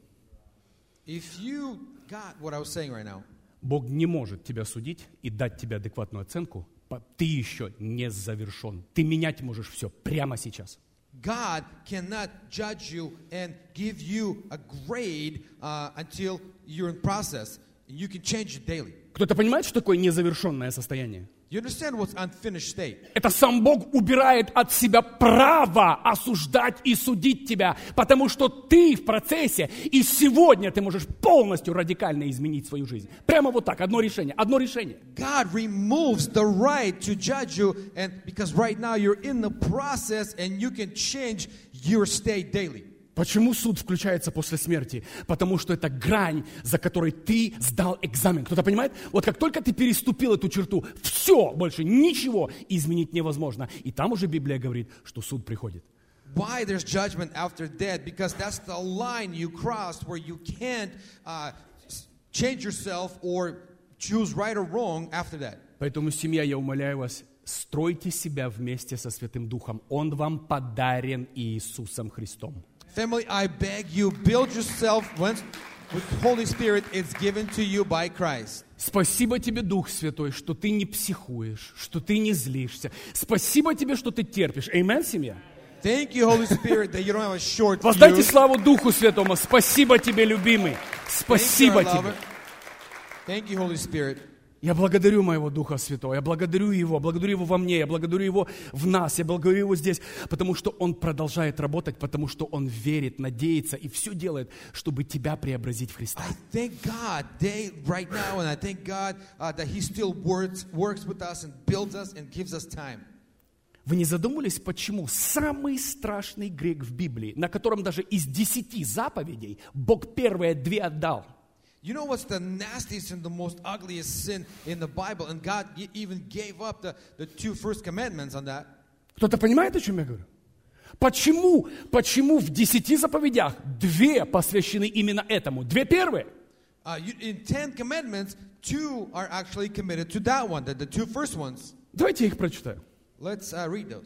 S2: If you got what I was saying right now,
S1: Бог не может тебя судить и дать тебе адекватную оценку. по- Ты еще не завершен. Ты менять можешь все прямо сейчас.
S2: God cannot judge you and give you a grade uh, until you're in process. You can change it daily.
S1: Кто-то понимает, что такое незавершенное состояние?
S2: You understand what's unfinished state?
S1: Это сам Бог убирает от себя право осуждать и судить тебя, потому что ты в процессе, и сегодня ты можешь полностью радикально изменить свою жизнь. Прямо вот так, одно решение, одно решение.
S2: God removes the right to judge you, and because right now you're in the process and you can change your state daily.
S1: Почему суд включается после смерти? Потому что это грань, за которой ты сдал экзамен. Кто-то понимает? Вот как только ты переступил эту черту, все, больше ничего изменить невозможно. И там уже Библия говорит, что суд приходит.
S2: Why there's judgment after death? Because that's the line you crossed where you can't uh, s- change yourself or choose right or wrong after that.
S1: Поэтому, семья, я умоляю вас, стройте себя вместе со Святым Духом. Он вам подарен Иисусом Христом.
S2: Family, I beg you, build yourself once with Holy Spirit. It's given to you by Christ.
S1: Спасибо тебе, Дух Святой, что ты не психуешь, что ты не злишься. Спасибо тебе, что ты терпишь. Аминь, семья?
S2: Thank you, Holy Spirit, that you don't have a short
S1: Воздайте
S2: fuse.
S1: славу Духу Святому. Спасибо тебе, любимый. Спасибо
S2: Thank you, our
S1: тебе.
S2: lover. Thank you, Holy Spirit.
S1: Я благодарю моего Духа Святого, я благодарю Его, благодарю Его во мне, я благодарю Его в нас, я благодарю Его здесь, потому что Он продолжает работать, потому что Он верит, надеется и все делает, чтобы тебя преобразить в Христа.
S2: I thank God day, right now, and I thank God uh, that He still works, works with us and builds us and gives us time.
S1: Вы не задумывались, почему самый страшный грех в Библии, на котором даже из десяти заповедей Бог первые две отдал?
S2: You know what's the nastiest and the most ugliest sin in the Bible? And God g- even gave up the, the two first commandments on that.
S1: Кто-то понимает, о чем я говорю? Почему, почему в десяти заповедях две посвящены именно этому? Две первые.
S2: Uh, you, in ten commandments, two are actually committed to that one, the, the two first ones.
S1: Давайте я их прочитаю.
S2: Let's uh, read those.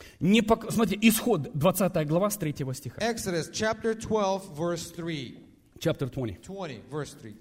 S1: Не пок... Смотрите, Исход, двадцатая глава, с третьего стиха.
S2: Exodus chapter twelve, verse three.
S1: Chapter двадцать.
S2: twenty, verse three.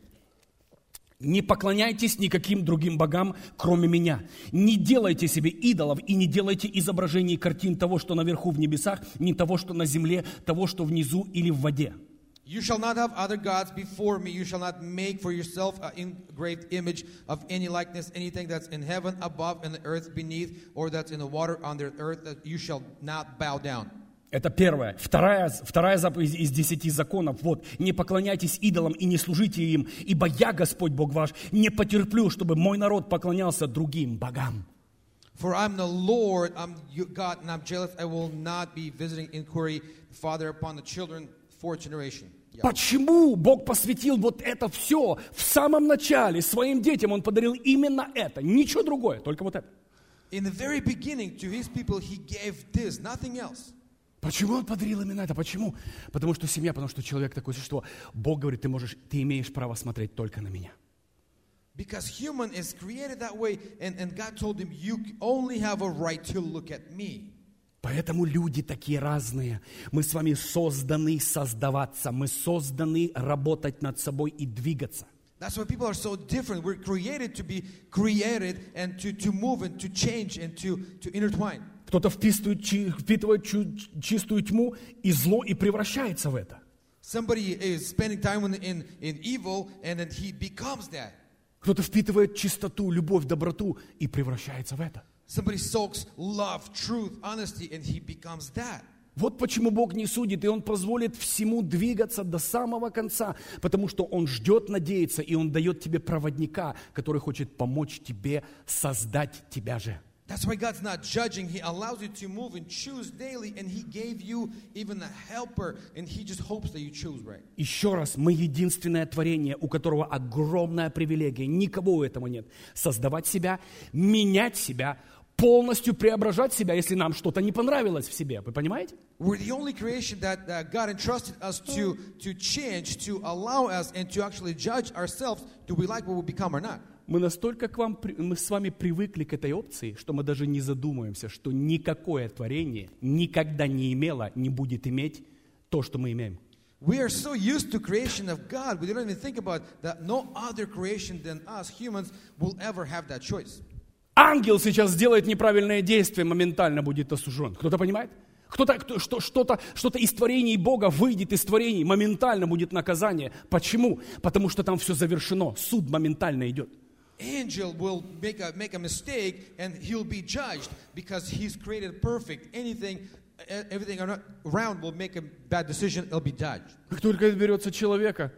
S1: «Не поклоняйтесь никаким другим богам, кроме меня. Не делайте себе идолов и не делайте изображений картин того, что наверху в небесах, ни того, что на земле, того, что внизу или в воде».
S2: You shall not have other gods before me. You shall not make for yourself an engraved image of any likeness, anything that's in heaven above and the earth beneath, or that's in the water under the earth, that you shall not bow down.
S1: Это первое. Вторая, вторая заповедь из десяти законов. Вот. «Не поклоняйтесь идолам и не служите им, ибо я, Господь Бог ваш, не потерплю, чтобы мой народ поклонялся другим богам».
S2: For I'm the Lord, I'm God, and I'm jealous. I will not be visiting inquiry, Father, upon the children, fourth generation. Yeah.
S1: Почему Бог посвятил вот это все в самом начале своим детям? Он подарил именно это, ничего другое, только вот это.
S2: In the very beginning, to his people, he gave this, nothing else.
S1: Почему он подарил именно это? Почему? Потому что семья, потому что человек такое существо. Бог говорит, ты можешь, ты имеешь право смотреть только на меня.
S2: Because human is created that way, and, and God told him, you only have a right to look at me.
S1: Поэтому люди такие разные. Мы с вами созданы создаваться. Мы созданы работать над собой и двигаться.
S2: That's why people are so different. We're created to be created and to, to move and to change and to, to intertwine.
S1: Кто-то вписывает, впитывает чистую тьму и зло и превращается в это.
S2: Somebody is spending time in, in, in evil and then he becomes that.
S1: Кто-то впитывает чистоту, любовь, доброту и превращается в это.
S2: Somebody soaks love, truth, honesty, and he becomes that.
S1: Вот почему Бог не судит, и Он позволит всему двигаться до самого конца, потому что Он ждет, надеется, и Он дает тебе проводника, который хочет помочь тебе создать тебя же.
S2: That's why God's not judging. He allows you to move and choose daily, and He gave you even a helper, and He just hopes that you choose right.
S1: Еще раз, мы единственное творение, у которого огромная привилегия, никого у этого нет. Создавать себя, менять себя, полностью преображать себя, если нам что-то не понравилось в себе. Вы понимаете?
S2: We're the only creation that uh, God entrusted us to, to change, to allow us, and to actually judge ourselves. Do we like what we become or not?
S1: Мы настолько к вам, мы с вами привыкли к этой опции, что мы даже не задумываемся, что никакое творение никогда не имело, не будет иметь то, что мы имеем.
S2: We are so used to creation of God, we don't even think about that no other creation than us humans will ever have that choice.
S1: Ангел сейчас сделает неправильное действие, моментально будет осужден. Кто-то понимает? Кто-то, кто, что, что-то, что-то из творений Бога выйдет из творений, моментально будет наказание. Почему? Потому что там все завершено, суд моментально идет.
S2: Angel will make a, make a mistake and he'll be judged because he's created perfect. Anything, everything around will make a bad decision, it'll be judged.
S1: Как только берется человека,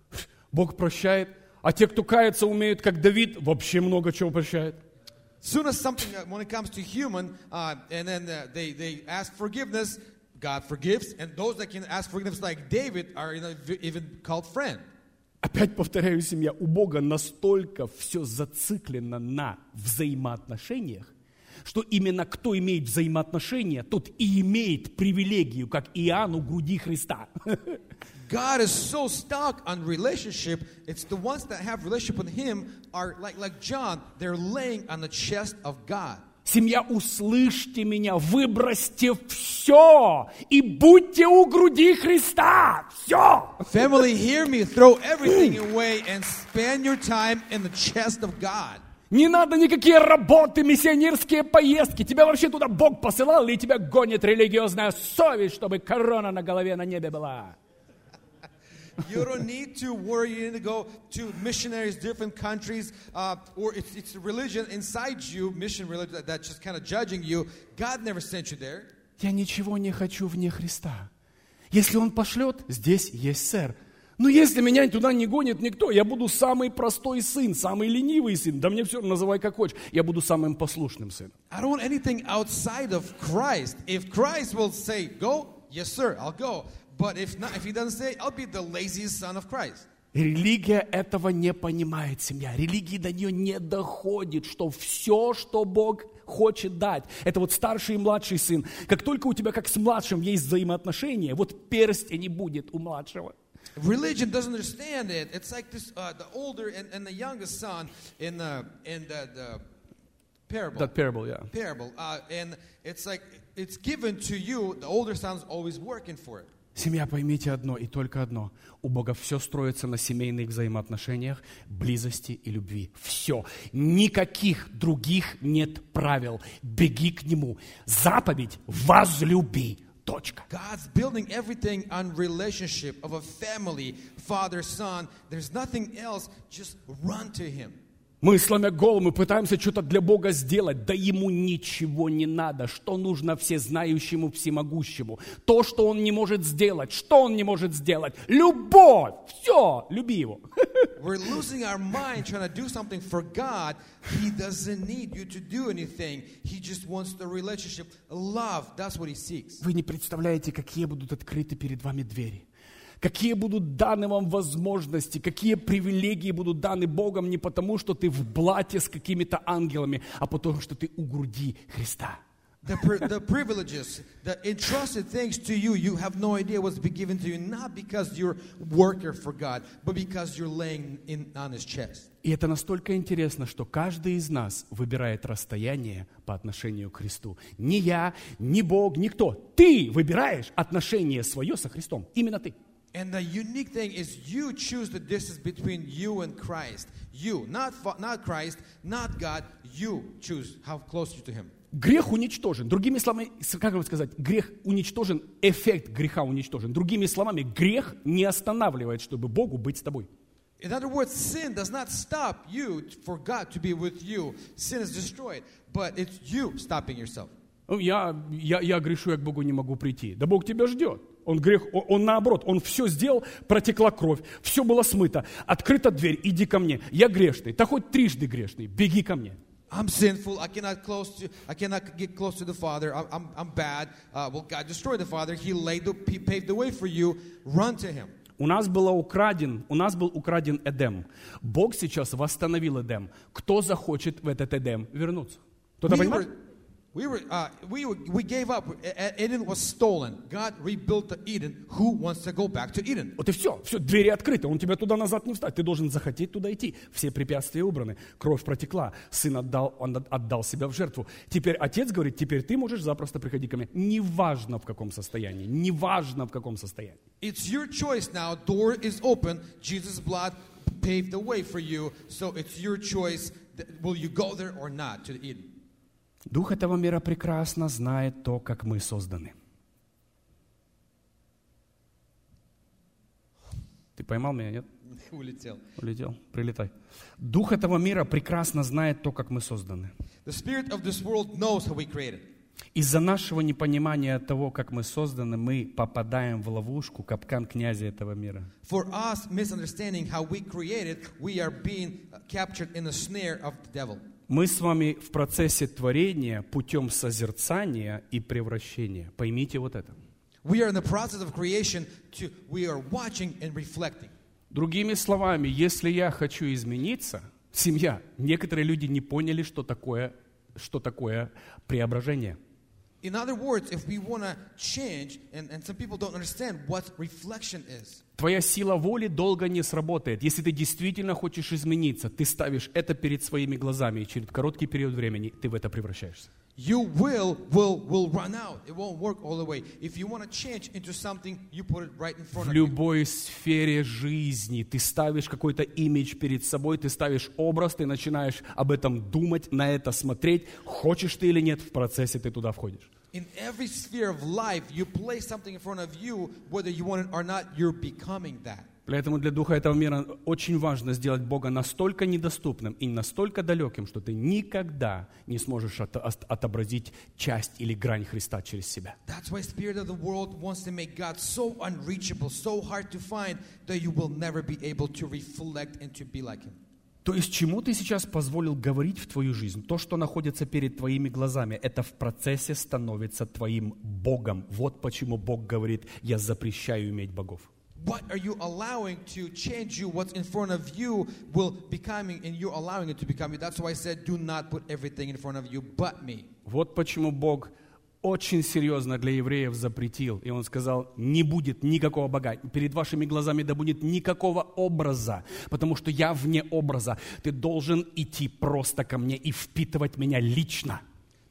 S1: Бог прощает, а те, кто кается, умеют, как Давид, вообще много чего прощает.
S2: Soon as something, uh, when it comes to human, uh, and then uh, they, they ask forgiveness, God forgives, and those that can ask forgiveness like David are you know, even called friend.
S1: Опять повторяю, семья, у Бога настолько все зациклено на взаимоотношениях, что именно кто имеет взаимоотношения, тот и имеет привилегию, как Иоанн у груди Христа.
S2: God is so stuck on relationship. It's the ones that have relationship with Him are like, like John. They're laying on the chest of God.
S1: Семья, услышьте меня, выбросьте все и будьте у груди Христа. Все.
S2: Family, hear me. Throw everything away and spend your time in the chest of God.
S1: Не надо никакие работы, миссионерские поездки. Тебя вообще туда Бог посылал, или тебя гонит религиозная совесть, чтобы корона на голове на небе была.
S2: You don't need to worry. You need to go to missionaries, different countries, uh, or it's, it's a religion inside you, mission religion, that's just kind of judging you. God never sent you there.
S1: Я ничего не хочу вне Христа. Если Он пошлет, здесь есть сэр. Но если меня туда не гонит никто, я буду самый простой сын, самый ленивый сын. Да мне все, называй как хочешь. Я буду самым послушным сыном.
S2: I don't want anything outside of Christ. If Christ will say, go, yes, sir, I'll go. But if not, if he doesn't say, I'll be the laziest son of Christ.
S1: Религия этого не понимает, семья. Религия до нее не доходит, что все, что Бог хочет дать, это вот старший и младший сын. Как только у тебя, как с младшим, есть взаимоотношения, вот перстня не будет у младшего.
S2: Religion doesn't understand it. It's like this: uh, the older and, and the youngest son in the in the, the parable.
S1: That parable, yeah.
S2: Parable, uh, and it's like it's given to you, the older son's always working for it.
S1: Семья, поймите одно и только одно. У Бога все строится на семейных взаимоотношениях, близости и любви. Все. Никаких других нет правил. Беги к Нему. Заповедь возлюби. Точка.
S2: God's building everything on relationship of a family, father, son. There's nothing else. Just run to Him.
S1: Мы, сломя голову, мы пытаемся что-то для Бога сделать, да Ему ничего не надо. Что нужно всезнающему, всемогущему? То, что Он не может сделать. Что Он не может сделать? Любовь! Все! Люби Его.
S2: We're losing our mind trying to do something for God. He doesn't need you to do anything. He just wants the relationship. Love, that's what He seeks.
S1: Вы не представляете, какие будут открыты перед вами двери. Какие будут даны вам возможности, какие привилегии будут даны Богом не потому, что ты в блате с какими-то ангелами, а потому, что ты у груди Христа.
S2: The, the privileges, the entrusted things to you, you have no idea what's been given to you, not because you're a worker for God, but because you're laying in, on His chest.
S1: И это настолько интересно, что каждый из нас выбирает расстояние по отношению к Христу. Не я, не Бог, никто. Ты выбираешь отношение свое со Христом. Именно ты.
S2: And the unique thing is you choose the distance between you and Christ. You, not, not Christ, not God. You choose how close you to Him.
S1: Грех уничтожен. Другими словами, как вам сказать, грех уничтожен, эффект греха уничтожен. Другими словами, грех не останавливает, чтобы Богу быть с тобой.
S2: In other words, sin does not stop you for God to be with you. Sin is destroyed, but it's you stopping yourself.
S1: Я, я, я грешу, я к Богу не могу прийти. Да Бог тебя ждет. Он грех, он, он наоборот, он все сделал, протекла кровь, все было смыто, открыта дверь, иди ко мне. Я грешный, да хоть трижды грешный, беги ко мне.
S2: I'm sinful. I cannot close to. I cannot get close to the Father. I'm, I'm, I'm bad. Uh, well, God destroyed the Father. He laid the, He paved the way for you. Run to Him.
S1: У нас было украден, у нас был украден Эдем. Бог сейчас восстановил Эдем. Кто захочет в этот Эдем вернуться? Кто-то понимает?
S2: We were, uh, we were, we gave up. Eden was stolen. God rebuilt the Eden. Who wants to go back to Eden?
S1: Вот и все. Все, двери открыты. Он тебя туда назад не встать. Ты должен захотеть туда идти. Все препятствия убраны. Кровь протекла. Сын отдал, он отдал себя в жертву. Теперь отец говорит, теперь ты можешь запросто приходить ко мне. Неважно в каком состоянии. Неважно в каком состоянии.
S2: It's your choice now. Door is open. Jesus' blood paved the way for you. So it's your choice. Will you go there or not to Eden?
S1: Дух этого мира прекрасно знает то, как мы созданы. Ты поймал меня, нет?
S2: Улетел.
S1: Улетел. Прилетай. Дух этого мира прекрасно знает то, как мы созданы.
S2: The spirit of this world knows how we created.
S1: Из-за нашего непонимания того, как мы созданы, мы попадаем в ловушку, капкан князя этого мира.
S2: For us, misunderstanding how we created, we are being captured in the snare of the devil.
S1: Мы с вами в процессе творения путем созерцания и превращения. Поймите вот это.
S2: We are in the process of creation. To, we are watching and reflecting.
S1: Другими словами, если я хочу измениться, семья, некоторые люди не поняли, что такое, что такое преображение.
S2: In other words, if we want to change, and, and some people don't understand what reflection is.
S1: Твоя сила воли долго не сработает. Если ты действительно хочешь измениться, ты ставишь это перед своими глазами, и через короткий период времени ты в это превращаешься.
S2: You will, will, will run out. It won't work all the way. If you want to change into something, you put it right in front
S1: В
S2: of you.
S1: любой сфере жизни ты ставишь какой-то имидж перед собой, ты ставишь образ, ты начинаешь об этом думать, на это смотреть. Хочешь ты или нет, в процессе ты туда входишь.
S2: In every sphere of life, you place something in front of you, whether you want it or not, you're becoming that.
S1: Поэтому для духа этого мира очень важно сделать Бога настолько недоступным и настолько далеким, что ты никогда не сможешь от, от, отобразить часть или грань Христа через себя.
S2: That's why spirit of the world wants to make God so unreachable, so hard to find, that you will never be able to reflect and to be like Him.
S1: То есть чему ты сейчас позволил говорить в твою жизнь? То, что находится перед твоими глазами, это в процессе становится твоим Богом. Вот почему Бог говорит, я запрещаю иметь богов.
S2: What are you allowing to change you? What's in front of you will becoming, and you're allowing it to become you. That's why I said, do not put everything in front of you but me.
S1: Вот почему Бог очень серьезно для евреев запретил. И Он сказал, не будет никакого Бога. Перед вашими глазами да будет никакого образа. Потому что я вне образа. Ты должен идти просто ко мне и впитывать меня лично.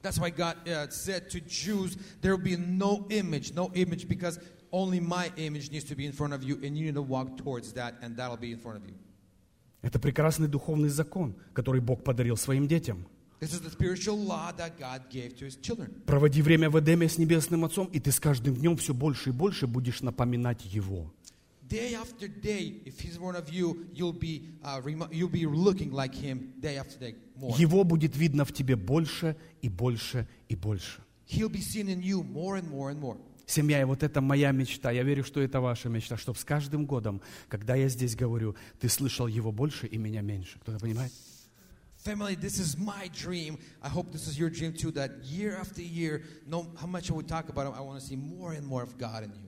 S2: That's why God uh, said to Jews, there will be no image, no image, because only my image needs to be in front of you, and you need to walk towards that, and that'll be in front of you.
S1: Это прекрасный духовный закон, который Бог подарил своим детям.
S2: This is the spiritual law that God gave to His children.
S1: Проводи время в Эдеме с Небесным Отцом, и ты с каждым днем все больше и больше будешь напоминать Его.
S2: Day after day, if He's one of you, you'll be uh, rem- you'll be looking like Him day after day more.
S1: Его будет видно в тебе больше и больше и больше.
S2: He'll be seen in you more and more and more.
S1: Семья, и вот это моя мечта. Я верю, что это ваша мечта, чтобы с каждым годом, когда я здесь говорю, ты слышал Его больше и меня меньше. Кто-то понимает?
S2: Family, this is my dream. I hope this is your dream too, that year after year, no how much I would talk about Him, I want to see more and more of God in you.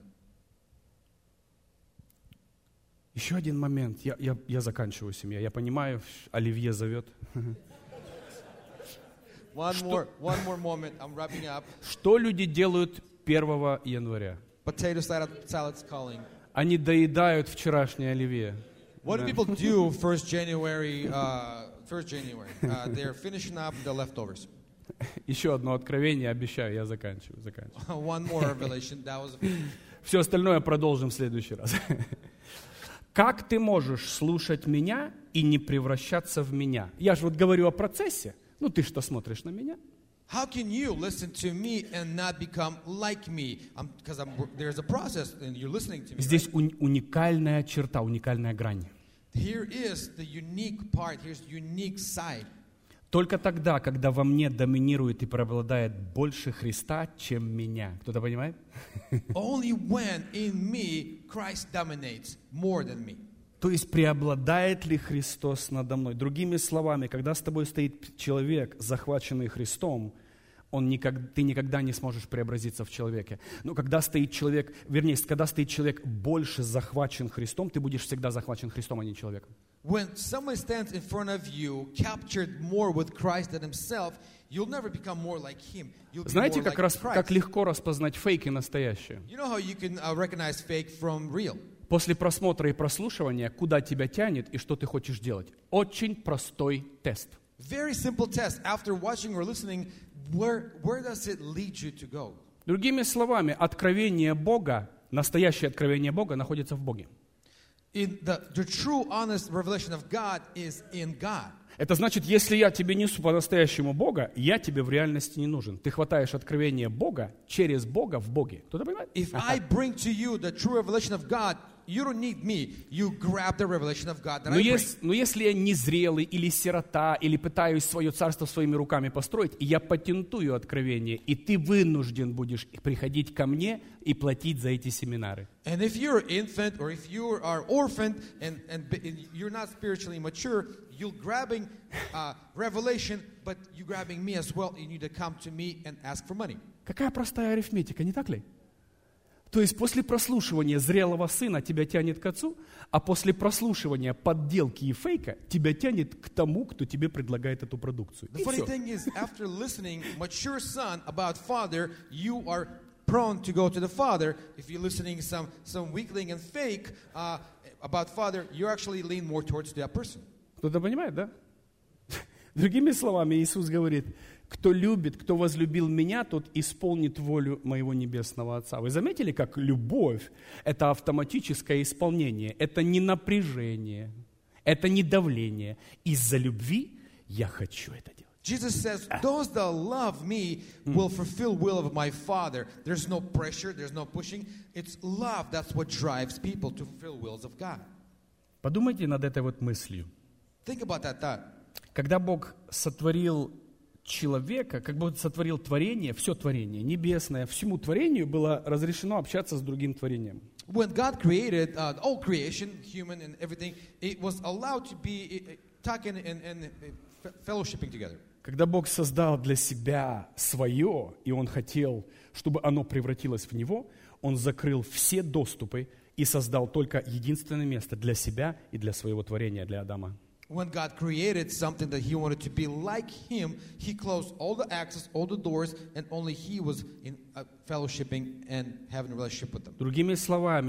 S1: Еще один момент. Я, я, я заканчиваю, семья. Я понимаю, Оливье зовет.
S2: One more, one more moment. I'm wrapping up.
S1: Что люди делают первого января?
S2: Potato salad, salad's calling.
S1: Они доедают вчерашнее оливье.
S2: What do people do first January? Uh, first January. Uh, they're finishing up the leftovers.
S1: Еще одно откровение, обещаю, я заканчиваю. заканчиваю.
S2: One more revelation. That was.
S1: Все остальное продолжим в следующий раз. Как ты можешь слушать меня и не превращаться в меня? Я же вот говорю о процессе. Ну ты что смотришь на меня?
S2: How can you listen to me and not become like me? Because I'm, I'm, there's a process and you're listening to me.
S1: Здесь
S2: right?
S1: уни- уникальная черта, уникальная грань.
S2: Here is the unique part. Here's the unique side.
S1: Только тогда, когда во мне доминирует и преобладает больше Христа, чем меня. Кто-то понимает?
S2: Only when in me Christ dominates more than me.
S1: То есть преобладает ли Христос надо мной? Другими словами, когда с тобой стоит человек, захваченный Христом, он никак, ты никогда не сможешь преобразиться в человеке. Но когда стоит человек, вернее, когда стоит человек больше захвачен Христом, ты будешь всегда захвачен Христом, а не человеком.
S2: When someone stands in front of you, captured more with Christ than himself, you'll never become more like him. You'll be
S1: Знаете,
S2: more
S1: как,
S2: like
S1: рас,
S2: Christ.
S1: как легко распознать фейк и настоящее?
S2: You know how you can uh, recognize fake from real?
S1: После просмотра и прослушивания, куда тебя тянет и что ты хочешь делать? Очень простой тест.
S2: Very simple test. After watching or listening, where where does it lead you to go?
S1: Другими словами, откровение Бога, настоящее откровение Бога находится в Боге.
S2: In the, the true, honest revelation of God is in God.
S1: Это значит, если я тебе несу по-настоящему Бога, я тебе в реальности не нужен. Ты хватаешь откровение Бога через Бога в Боге. Кто-то понимает?
S2: If I bring to you the true revelation of God, you don't need me. You grab the revelation of God that
S1: Но,
S2: I bring.
S1: ес- но если я незрелый или сирота, или пытаюсь свое царство своими руками построить, и я патентую откровение, и ты вынужден будешь приходить ко мне и платить за эти семинары.
S2: And if you're an infant or if you are orphaned and, and, b- and you're not spiritually mature, you're grabbing uh, revelation, but you're grabbing me as well. You need to come to me and ask for money.
S1: Какая простая арифметика, не так ли? То есть после прослушивания зрелого сына тебя тянет к отцу, а после прослушивания подделки и фейка тебя тянет к тому, кто тебе предлагает эту продукцию.
S2: The
S1: И
S2: funny
S1: всё.
S2: thing is, after listening mature son about father, you are prone to go to the father. If you're listening some some weakling and fake uh, about father, you actually lean more towards that person.
S1: Кто-то понимает, да? Другими словами, Иисус говорит, кто любит, кто возлюбил меня, тот исполнит волю моего небесного Отца. Вы заметили, как любовь – это автоматическое исполнение, это не напряжение, это не давление. Из-за любви я хочу это делать.
S2: Jesus says, those that love me will fulfill will of my Father. There's no pressure, there's no pushing. It's love, that's what drives people to fulfill wills of God.
S1: Подумайте над этой вот мыслью.
S2: Think about that thought.
S1: Когда Бог сотворил человека, как бы сотворил творение, все творение, небесное, всему творению было разрешено общаться с другим творением.
S2: When God created uh, all creation, human and everything, it was allowed to be uh, talking and, and uh, fellowshipping together.
S1: Когда Бог создал для себя свое, и Он хотел, чтобы оно превратилось в Него, Он закрыл все доступы и создал только единственное место для себя и для своего творения, для Адама.
S2: When God created something that He wanted to be like Him, He closed all the access, all the doors, and only He was in uh, fellowshipping and having a relationship with them.
S1: Другими словами,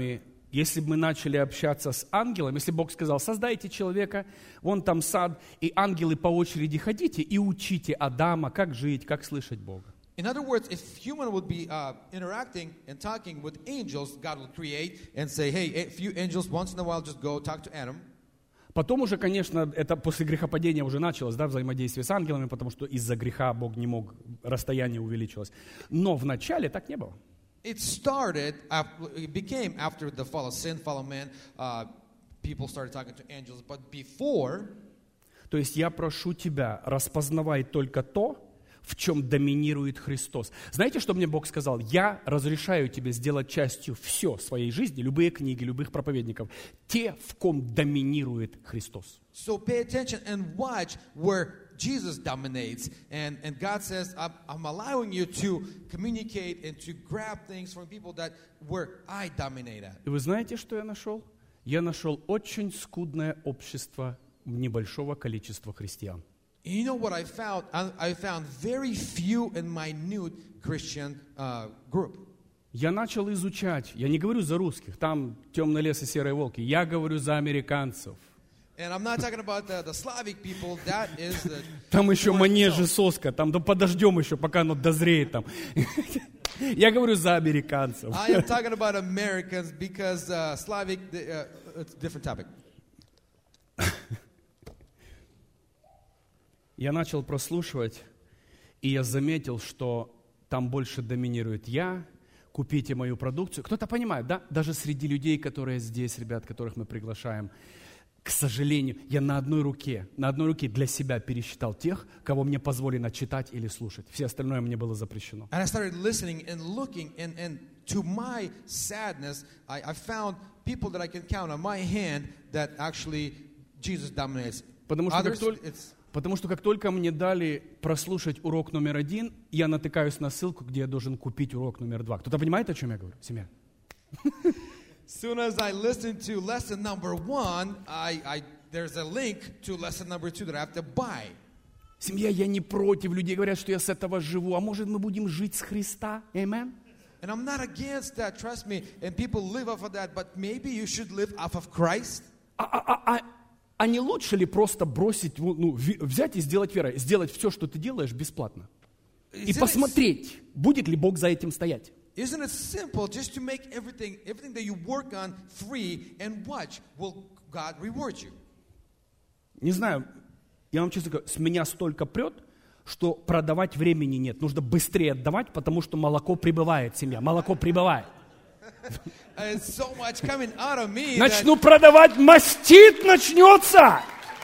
S1: Если бы мы начали общаться с ангелом, если Бог сказал, создайте человека, вон там сад, и ангелы по очереди ходите и учите Адама, как жить, как слышать Бога.
S2: In other words, if human would be uh, interacting and talking with angels, God will create and say, hey, a few angels, once in a while, just go talk to Adam.
S1: Потом уже, конечно, это после грехопадения уже началось, да, взаимодействие с ангелами, потому что из-за греха Бог не мог, расстояние увеличилось. Но вначале так не было.
S2: It started, it became after the fall of sin, fall of man, uh, people started talking to angels, but before...
S1: То есть я прошу тебя, распознавай только то, в чем доминирует Христос. Знаете, что мне Бог сказал? Я разрешаю тебе сделать частью все своей жизни, любые книги, любых проповедников, те, в ком доминирует Христос.
S2: So pay attention and watch where Jesus dominates. And, and God says, I'm, I'm allowing you to communicate and to grab things from people that where I dominate at.
S1: И вы знаете, что я нашел? Я нашел очень скудное общество небольшого количества христиан.
S2: You know what I found? I, I found very few and minute Christian uh, group.
S1: Я начал изучать, я не говорю за русских, там темный лес и серые волки, я говорю за американцев.
S2: And I'm not talking about the, the Slavic people, that is the...
S1: Там еще манежи соска, там да подождем еще, пока оно дозреет там. Я говорю за американцев.
S2: I am talking about Americans because uh, Slavic, uh, it's a different topic.
S1: Я начал прослушивать, и я заметил, что там больше доминирует я, купите мою продукцию. Кто-то понимает, да? Даже среди людей, которые здесь, ребят, которых мы приглашаем, к сожалению, я на одной руке, на одной руке для себя пересчитал тех, кого мне позволено читать или слушать. Все остальное мне было запрещено.
S2: And I started listening and looking, and, and to my sadness, I, I found people that I can count on my hand that actually Jesus dominates.
S1: Потому что,
S2: Others,
S1: как только,
S2: it's,
S1: потому что как только мне дали прослушать урок номер один, я натыкаюсь на ссылку, где я должен купить урок номер два. Кто-то понимает, о чем я говорю? Семья.
S2: As soon as I listen to lesson number one, I, I, there's a link to lesson number two that I have to buy.
S1: Семья, я не против. Люди говорят, что я с этого живу. А может, мы будем жить с Христа? Amen?
S2: And I'm not against that, trust me. And people live off of that, but maybe you should live off of Christ.
S1: А, а, а, а не лучше ли просто бросить, ну, взять и сделать верой, сделать все, что ты делаешь, бесплатно? И
S2: Isn't
S1: посмотреть, будет ли Бог за этим стоять.
S2: Isn't it simple just to make everything, everything that you work on free and watch, will God reward you?
S1: Не знаю, я вам честно говорю, с меня столько прет, что продавать времени нет. Нужно быстрее отдавать, потому что молоко прибывает, семья. Молоко прибывает.
S2: It's so much coming out of me that
S1: Начну продавать, мастит начнется.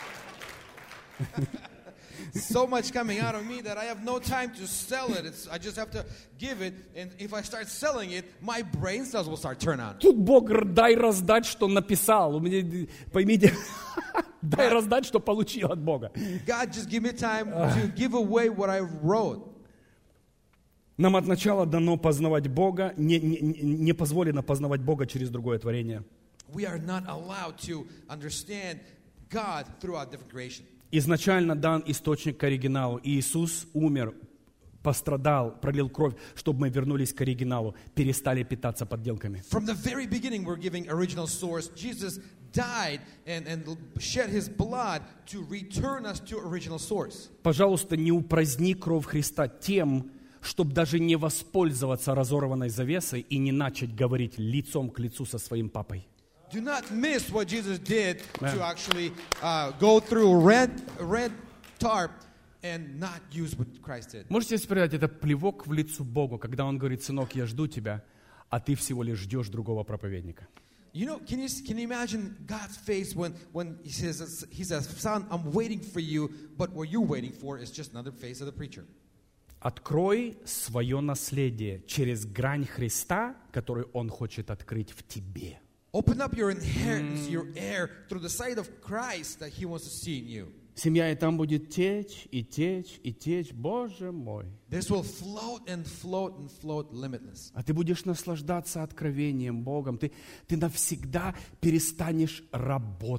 S2: so much coming out of me that I have no time to sell it. It's, I just have to give it, and if I start selling it, my brain cells will start turn on.
S1: Тут Бог дай раздать, что написал. У меня, поймите, дай раздать, что получил от Бога.
S2: God, just give me time to give away what I wrote.
S1: Нам от начала дано познавать Бога, не, не, не позволено познавать Бога через другое творение.
S2: We are not allowed to understand God throughout different creation.
S1: Изначально дан источник к оригиналу. Иисус умер, пострадал, пролил кровь, чтобы мы вернулись к оригиналу, перестали питаться подделками.
S2: From the very beginning, we're giving original source. Jesus died and, and shed his blood to return us to original source.
S1: Пожалуйста, не упраздни кровь Христа тем, чтобы даже не воспользоваться разорванной завесой и не начать говорить лицом к лицу со своим папой.
S2: Do not miss what Jesus did to actually uh, go through red, red tarp and not use what Christ did.
S1: Можете себе представить, это плевок в лицо Богу, когда Он говорит, сынок, я жду тебя, а ты всего лишь ждешь другого проповедника.
S2: You know, can you, can you imagine God's face when, when he says, he says, son, I'm waiting for you, but what you're waiting for is just another face of the preacher.
S1: Открой свое наследие через грань Христа, которую Он хочет открыть в тебе.
S2: Open up your inheritance, your heir, through the sight of Christ that he wants to see in you.
S1: Семья, и там будет течь, и течь, и течь, Боже мой.
S2: This will float and float and float limitless.
S1: А ты будешь наслаждаться откровением Богом. Ты, ты навсегда перестанешь работать.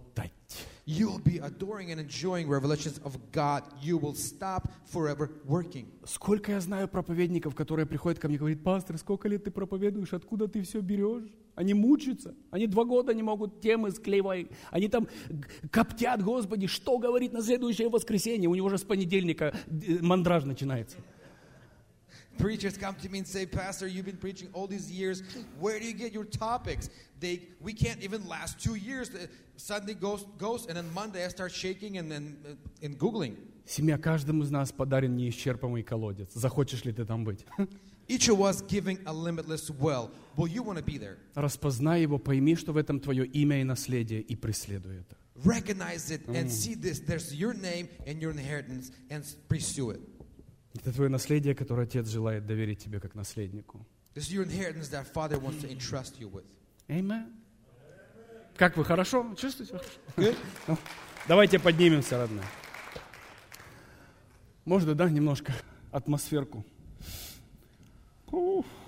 S2: You'll be adoring and enjoying revelations of God. You will stop forever working.
S1: Сколько я знаю проповедников, которые приходят ко мне и говорят: пастор, сколько лет ты проповедуешь, откуда ты все берешь? Они мучаются, они два года не могут темы склеивать, они там коптят: Господи, что говорит на следующее воскресенье? У него уже с понедельника мандраж начинается.
S2: Preachers come to me and say, Pastor, you've been preaching all these years. Where do you get your topics? They, we can't even last two years. Sunday goes, goes, and then Monday I start shaking and then uh, and Googling.
S1: Семья, каждому из нас подарен неисчерпаемый колодец. Захочешь ли ты там быть?
S2: Each of us giving a limitless well. Will you want to be there?
S1: Распознай его, пойми, что в этом твое имя и наследие, и преследуй это.
S2: Recognize it and see this. There's your name and your inheritance, and pursue it.
S1: Это твое наследие, которое Отец желает доверить тебе как наследнику.
S2: This is your inheritance that Father wants to entrust you with.
S1: Amen. Как вы, хорошо? Чувствуете? Хорошо? Ну, давайте поднимемся, родные. Можно, да, немножко атмосферку? Уф.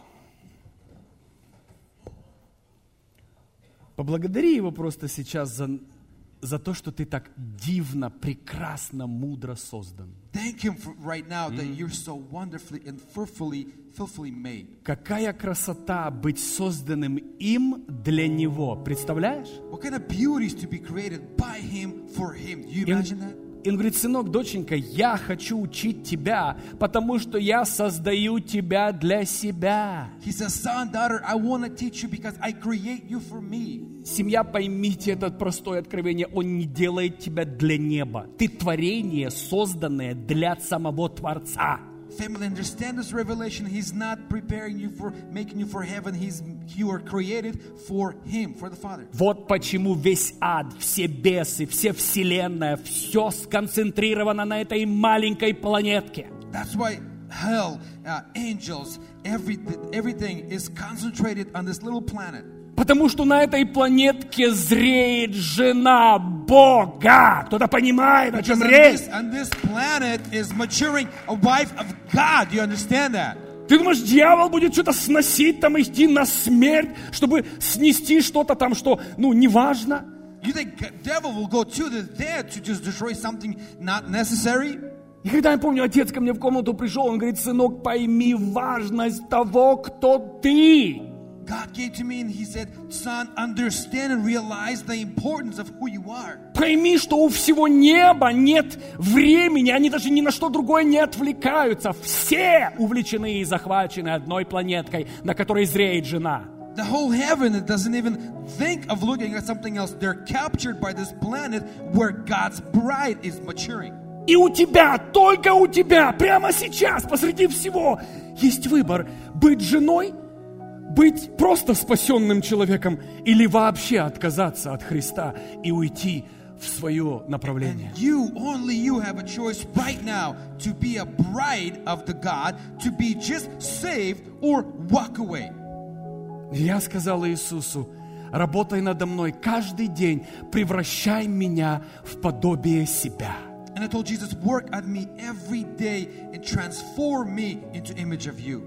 S1: Поблагодари его просто сейчас за, за то, что ты так дивно, прекрасно, мудро создан.
S2: Thank him for right now that you're so wonderfully and fearfully, fearfully made.
S1: Какая красота быть созданным им для него. Представляешь?
S2: What kind of beauty is to be created by him for him? Do you imagine that?
S1: И он говорит: сынок, доченька, я хочу учить тебя, потому что я создаю тебя для себя.
S2: He says, son, daughter, I want to teach you because I create you for me.
S1: Семья, поймите это простое откровение. Он не делает тебя для неба. Ты творение, созданное для самого Творца.
S2: Family, understand this revelation. He's not preparing you for, making you for heaven. He's, you are created for him, for the Father.
S1: Вот почему весь ад, все бесы, вся вселенная, все сконцентрировано на этой маленькой планетке.
S2: That's why hell, uh, angels, every, everything is concentrated on this little planet.
S1: Потому что на этой планетке зреет жена Бога. Кто-то понимает, о чем речь?
S2: On this planet is maturing a wife of God. Do you understand that?
S1: Ты думаешь, дьявол будет что-то сносить, там идти на смерть, чтобы снести что-то там, что, ну, неважно?
S2: You think devil will go to the dead to just destroy something not necessary?
S1: И когда я помню, отец ко мне в комнату пришел, он говорит: сынок, пойми важность того, кто ты.
S2: God came to me and he said, son, understand and realize the importance of who you are.
S1: Пойми, что у всего неба нет времени, они даже ни на что другое не отвлекаются. Все увлечены и захвачены одной планеткой, на которой зреет жена.
S2: The whole heaven it doesn't even think of looking at something else. They're captured by this planet where God's bride is maturing.
S1: И у тебя, только у тебя, прямо сейчас, посреди всего, есть выбор: быть женой, быть просто спасенным человеком или вообще отказаться от Христа и уйти в свое направление.
S2: And you, only you have a choice right now to be a bride of the God, to be just saved or walk away.
S1: Я сказал Иисусу: работай надо мной каждый день, превращай меня в подобие себя.
S2: And I told Jesus, work on me every day and transform me into image of you.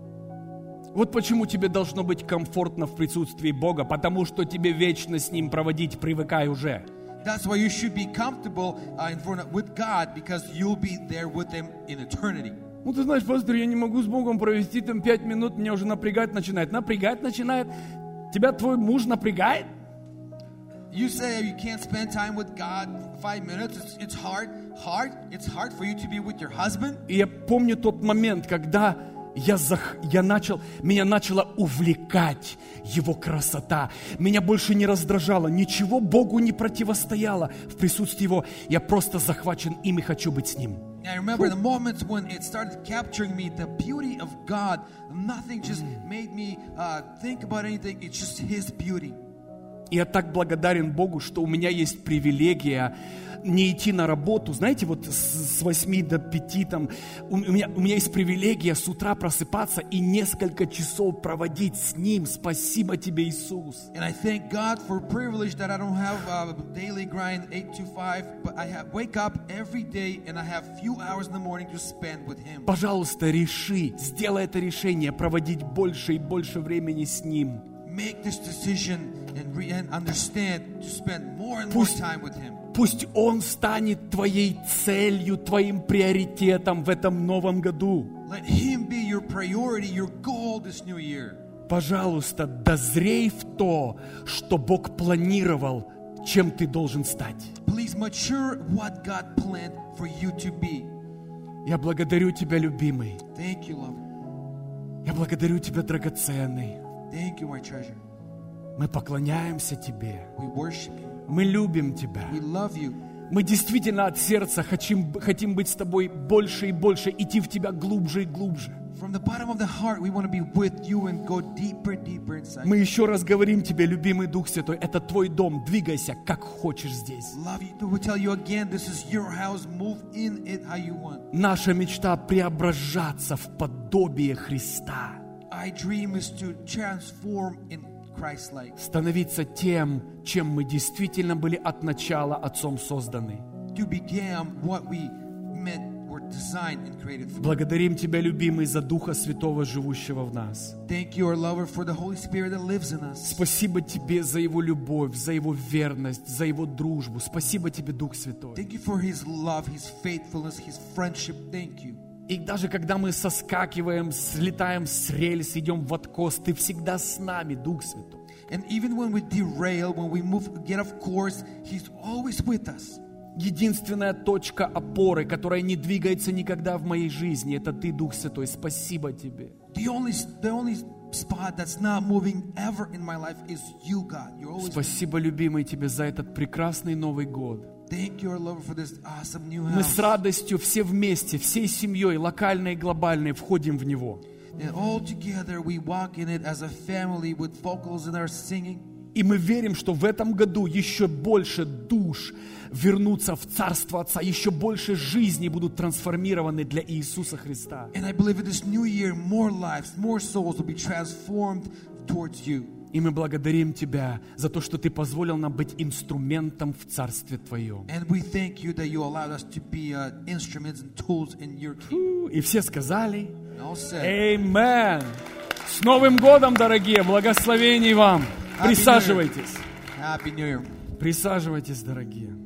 S1: Вот почему тебе должно быть комфортно в присутствии Бога, потому что тебе вечно с Ним проводить, привыкай уже.
S2: That's why you should be comfortable uh, in front of, with God, because you'll be there with Him in eternity.
S1: Ну ты знаешь, пастор, я не могу с Богом провести там пять минут, меня уже напрягать начинает. Напрягать начинает? Тебя твой муж напрягает?
S2: You say you can't spend time with God five minutes. It's, it's hard, hard. It's hard for you to be with your husband.
S1: И я помню тот момент, когда Я, зах... я начал, меня начала увлекать Его красота. Меня больше не раздражало, ничего Богу не противостояло в присутствии Его. Я просто захвачен им и хочу быть с Ним.
S2: I remember the moments when it started capturing me, the beauty of God. Nothing just made me uh, think about anything. It's just His beauty.
S1: И я так благодарен Богу, что у меня есть привилегия не идти на работу. Знаете, вот с восьми до пяти там, у меня, у меня есть привилегия с утра просыпаться и несколько часов проводить с Ним. Спасибо Тебе, Иисус.
S2: And I thank God for privilege that I don't have a daily grind eight to five, but I have wake up every day and I have few hours in the morning to spend with Him.
S1: Пожалуйста, реши, сделай это решение, проводить больше и больше времени с Ним.
S2: make this decision and, re- and understand to spend more and more
S1: Пусть-
S2: time with Him.
S1: Пусть Он станет твоей целью, твоим приоритетом в этом новом году.
S2: Let Him be your priority, your goal this new year.
S1: Пожалуйста, дозрей в то, что Бог планировал, чем ты должен стать.
S2: Please mature what God planned for you to be.
S1: Я благодарю Тебя, любимый.
S2: Thank you, lover.
S1: Я благодарю Тебя, драгоценный.
S2: Thank you, my treasure.
S1: Мы поклоняемся Тебе.
S2: We worship you.
S1: Мы любим Тебя.
S2: We love you.
S1: Мы действительно от сердца хотим, хотим быть с Тобой больше и больше, идти в Тебя глубже и глубже.
S2: From the bottom of the heart, we want to be with you and go deeper, deeper inside.
S1: Мы еще раз говорим Тебе, любимый Дух Святой, это Твой дом, двигайся, как хочешь здесь.
S2: Love you. We tell you again, this is your house. Move in it how you want.
S1: Наша мечта преображаться в подобие Христа,
S2: Our dream is to transform in Christ-like.
S1: становиться тем, чем мы действительно были от начала Отцом созданы.
S2: To become what we meant, were designed and created for.
S1: Благодарим Тебя, любимый, за Духа Святого, живущего в нас.
S2: Thank you, our lover, for the Holy Spirit that lives in us.
S1: Спасибо Тебе за Его любовь, за Его верность, за Его дружбу. Спасибо Тебе, Дух Святой.
S2: Thank you for His love, His faithfulness, His friendship. Thank you.
S1: И даже когда мы соскакиваем, слетаем с рельс, идем в откос, Ты всегда с нами, Дух Святой.
S2: And even when we derail, when we move, get off course, He's always with us.
S1: Единственная точка опоры, которая не двигается никогда в моей жизни, это Ты, Дух Святой. Спасибо Тебе.
S2: The only, the only spot that's not moving ever in my life is you, God. You're always with me.
S1: Спасибо, любимый, Тебе за этот прекрасный Новый год.
S2: Thank you, our Lord, for this awesome new
S1: Мы
S2: house.
S1: с радостью все вместе, всей семьей, локальной и глобальной, входим в него.
S2: And all together we walk in it as a family with vocals in our singing.
S1: И мы верим, что в этом году еще больше душ вернутся в Царство Отца, еще больше жизней будут трансформированы для Иисуса Христа.
S2: And I believe in this new year, more lives, more souls will be transformed towards you.
S1: И мы благодарим Тебя за то, что Ты позволил нам быть инструментом в Царстве Твоем.
S2: And we thank you that you allowed us to be uh, instruments and tools in your kingdom.
S1: И все сказали:
S2: And all said,
S1: Amen. С Новым годом, дорогие! Благословений вам! Присаживайтесь.
S2: Happy New Year.
S1: Присаживайтесь, дорогие.